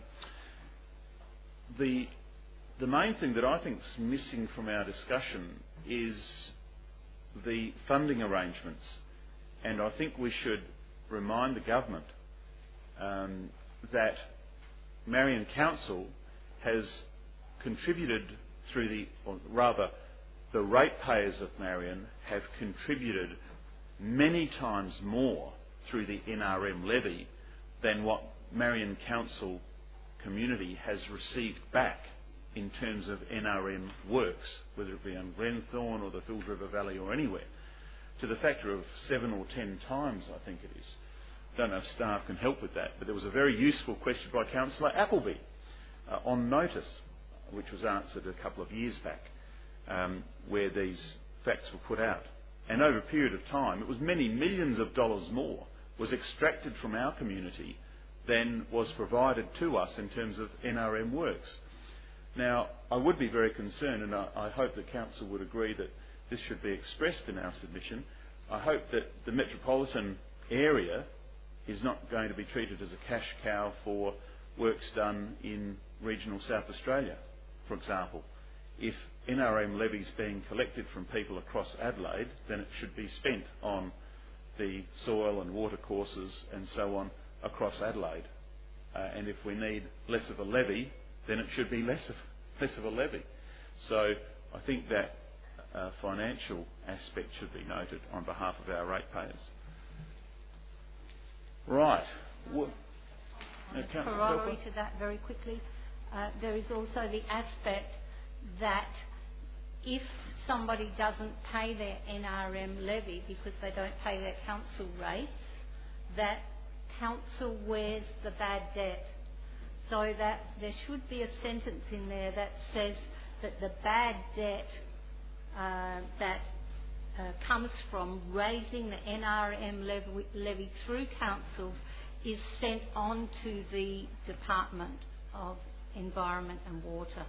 The, the main thing that I think is missing from our discussion is the funding arrangements, and I think we should remind the government um, that Marion Council has contributed through the, or rather the ratepayers of Marion have contributed many times more through the N R M levy than what Marion Council community has received back in terms of N R M works, whether it be on Glenthorne or the Field River Valley or anywhere, to the factor of seven or ten times, I think it is. I don't know if staff can help with that, but there was a very useful question by Councillor Appleby uh, on notice, which was answered a couple of years back, um, where these facts were put out. And over a period of time, it was many millions of dollars more was extracted from our community than was provided to us in terms of N R M works. Now, I would be very concerned, and I, I hope that Council would agree that this should be expressed in our submission. I hope that the metropolitan area is not going to be treated as a cash cow for works done in regional South Australia, for example. If N R M levies being collected from people across Adelaide, then it should be spent on the soil and water courses and so on across Adelaide, uh, and if we need less of a levy, then it should be less of less of a levy. So I think that uh, financial aspect should be noted on behalf of our ratepayers. Right. Well, uh, corollary to that very quickly, uh, there is also the aspect that if somebody doesn't pay their N R M levy because they don't pay their council rates, that council wears the bad debt, so that there should be a sentence in there that says that the bad debt uh, that uh, comes from raising the N R M levy, levy through council is sent on to the Department of Environment and Water.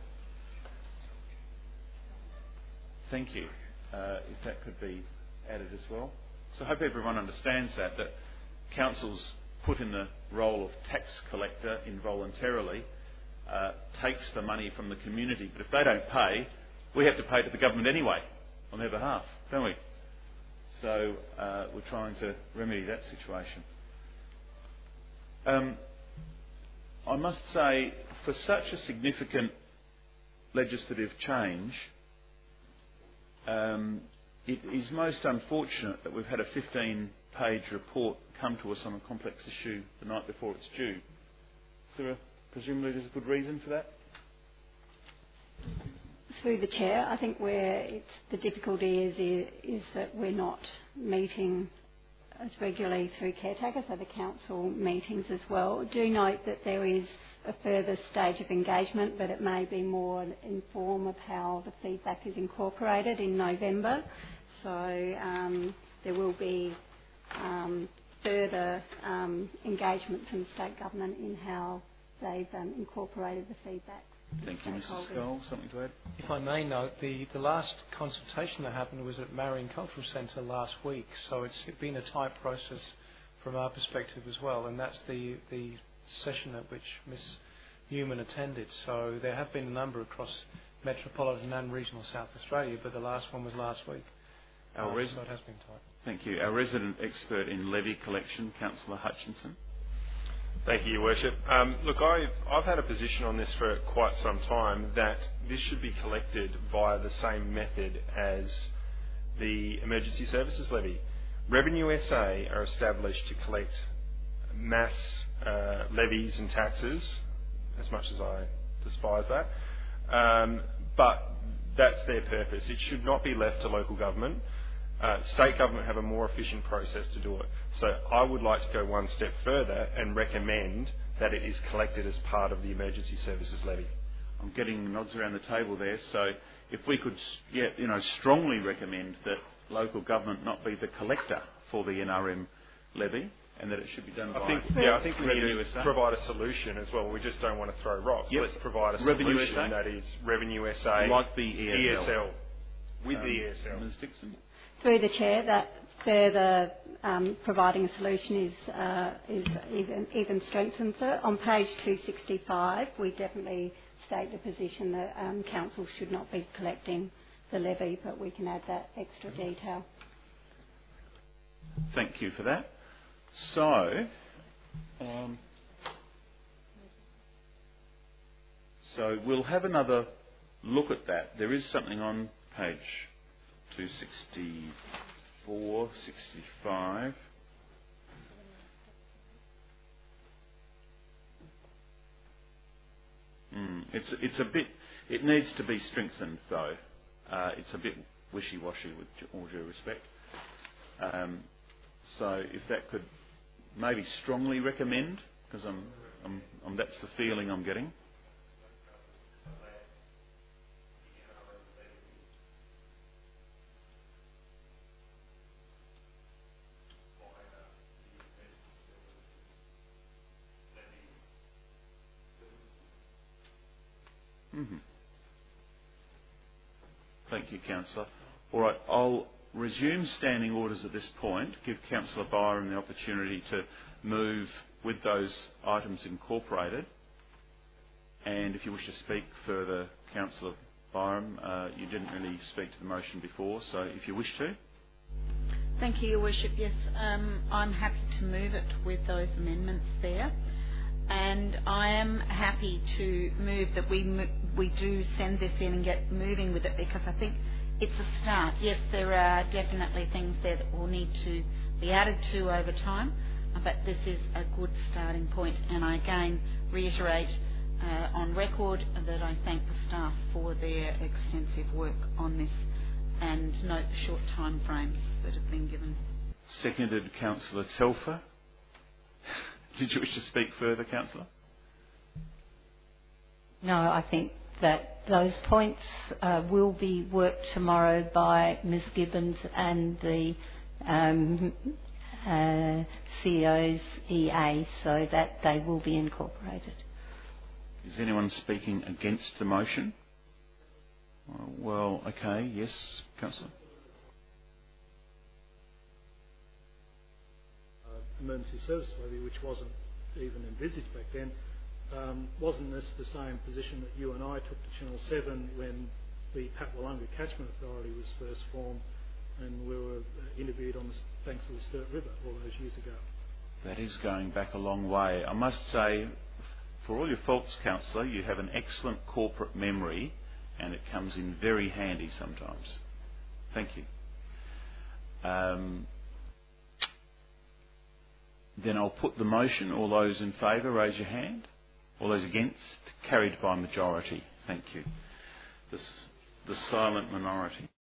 Thank you. Uh, if that could be added as well. So I hope everyone understands that, that council's put in the role of tax collector involuntarily, uh, takes the money from the community, but if they don't pay, we have to pay to the government anyway on their behalf, don't we? So uh, we're trying to remedy that situation. Um, I must say, for such a significant legislative change, um, it is most unfortunate that we've had a fifteen-page report come to us on a complex issue the night before it's due. Is there a, presumably there's a good reason for that? Through the chair, I think where it's, the difficulty is, is that we're not meeting as regularly through caretaker, so the council meetings as well. Do note that there is a further stage of engagement, but it may be more in form of how the feedback is incorporated in November. So um, there will be um, further um, engagement from the state government in how they've um, incorporated the feedback. Thank you, Missus Skull. Something to add? If I may note, the, the last consultation that happened was at Marion Cultural Centre last week, so it's been a tight process from our perspective as well, and that's the, the session at which Miss Newman attended. So there have been a number across metropolitan and regional South Australia, but the last one was last week. Our um, res- so it has been tight. Thank you. Our resident expert in levy collection, Councillor Hutchinson. Thank you, Your Worship. Um, look, I've, I've had a position on this for quite some time that this should be collected via the same method as the Emergency Services Levy. Revenue S A are established to collect mass uh, levies and taxes, as much as I despise that, um, but that's their purpose. It should not be left to local government. Uh, state government have a more efficient process to do it. So I would like to go one step further and recommend that it is collected as part of the Emergency Services Levy. I'm getting nods around the table there. So if we could, yeah, you know, strongly recommend that local government not be the collector for the N R M levy, and that it should be done by I think, yeah, I think we need Revenue to S A. provide a solution as well. We just don't want to throw rocks. Yep. Let's provide a Revenue solution S A? that is Revenue S A, like the E S L, E S L with um, the E S L. Miz Dixon. Through the chair, that further um, providing a solution is uh, is even even strengthens it. On page two sixty-five, we definitely state the position that um, council should not be collecting the levy, but we can add that extra detail. Thank you for that. So, um, so we'll have another look at that. There is something on page two sixty-four, sixty-five. Mm, it's it's a bit. It needs to be strengthened, though. Uh, it's a bit wishy-washy, with all due respect. Um, so, if that could maybe strongly recommend, because I'm, I'm, I'm, that's the feeling I'm getting. Mm-hmm. Thank you, Councillor. All right, I'll resume standing orders at this point, give Councillor Byram the opportunity to move with those items incorporated. And if you wish to speak further, Councillor Byram, uh, you didn't really speak to the motion before, so if you wish to. Thank you, Your Worship. Yes, um, I'm happy to move it with those amendments there. And I am happy to move that we mo- we do send this in and get moving with it, because I think it's a start. Yes, there are definitely things there that will need to be added to over time, but this is a good starting point. And I again reiterate uh, on record that I thank the staff for their extensive work on this, and note the short time frames that have been given. Seconded, Councillor Telfer. Did you wish to speak further, Councillor? No, I think that those points uh, will be worked tomorrow by Miz Gibbons and the um, uh, C E O's E A, so that they will be incorporated. Is anyone speaking against the motion? Well, okay, yes, Councillor. Uh, emergency service levy, which wasn't even envisaged back then. Um, wasn't this the same position that you and I took to Channel seven when the Patwalunga Catchment Authority was first formed and we were uh, interviewed on the banks of the Sturt River all those years ago? That is going back a long way. I must say, for all your faults, Councillor, you have an excellent corporate memory and it comes in very handy sometimes. Thank you. Um, then I'll put the motion. All those in favour, raise your hand. All those against, carried by majority. Thank you. The, the silent minority.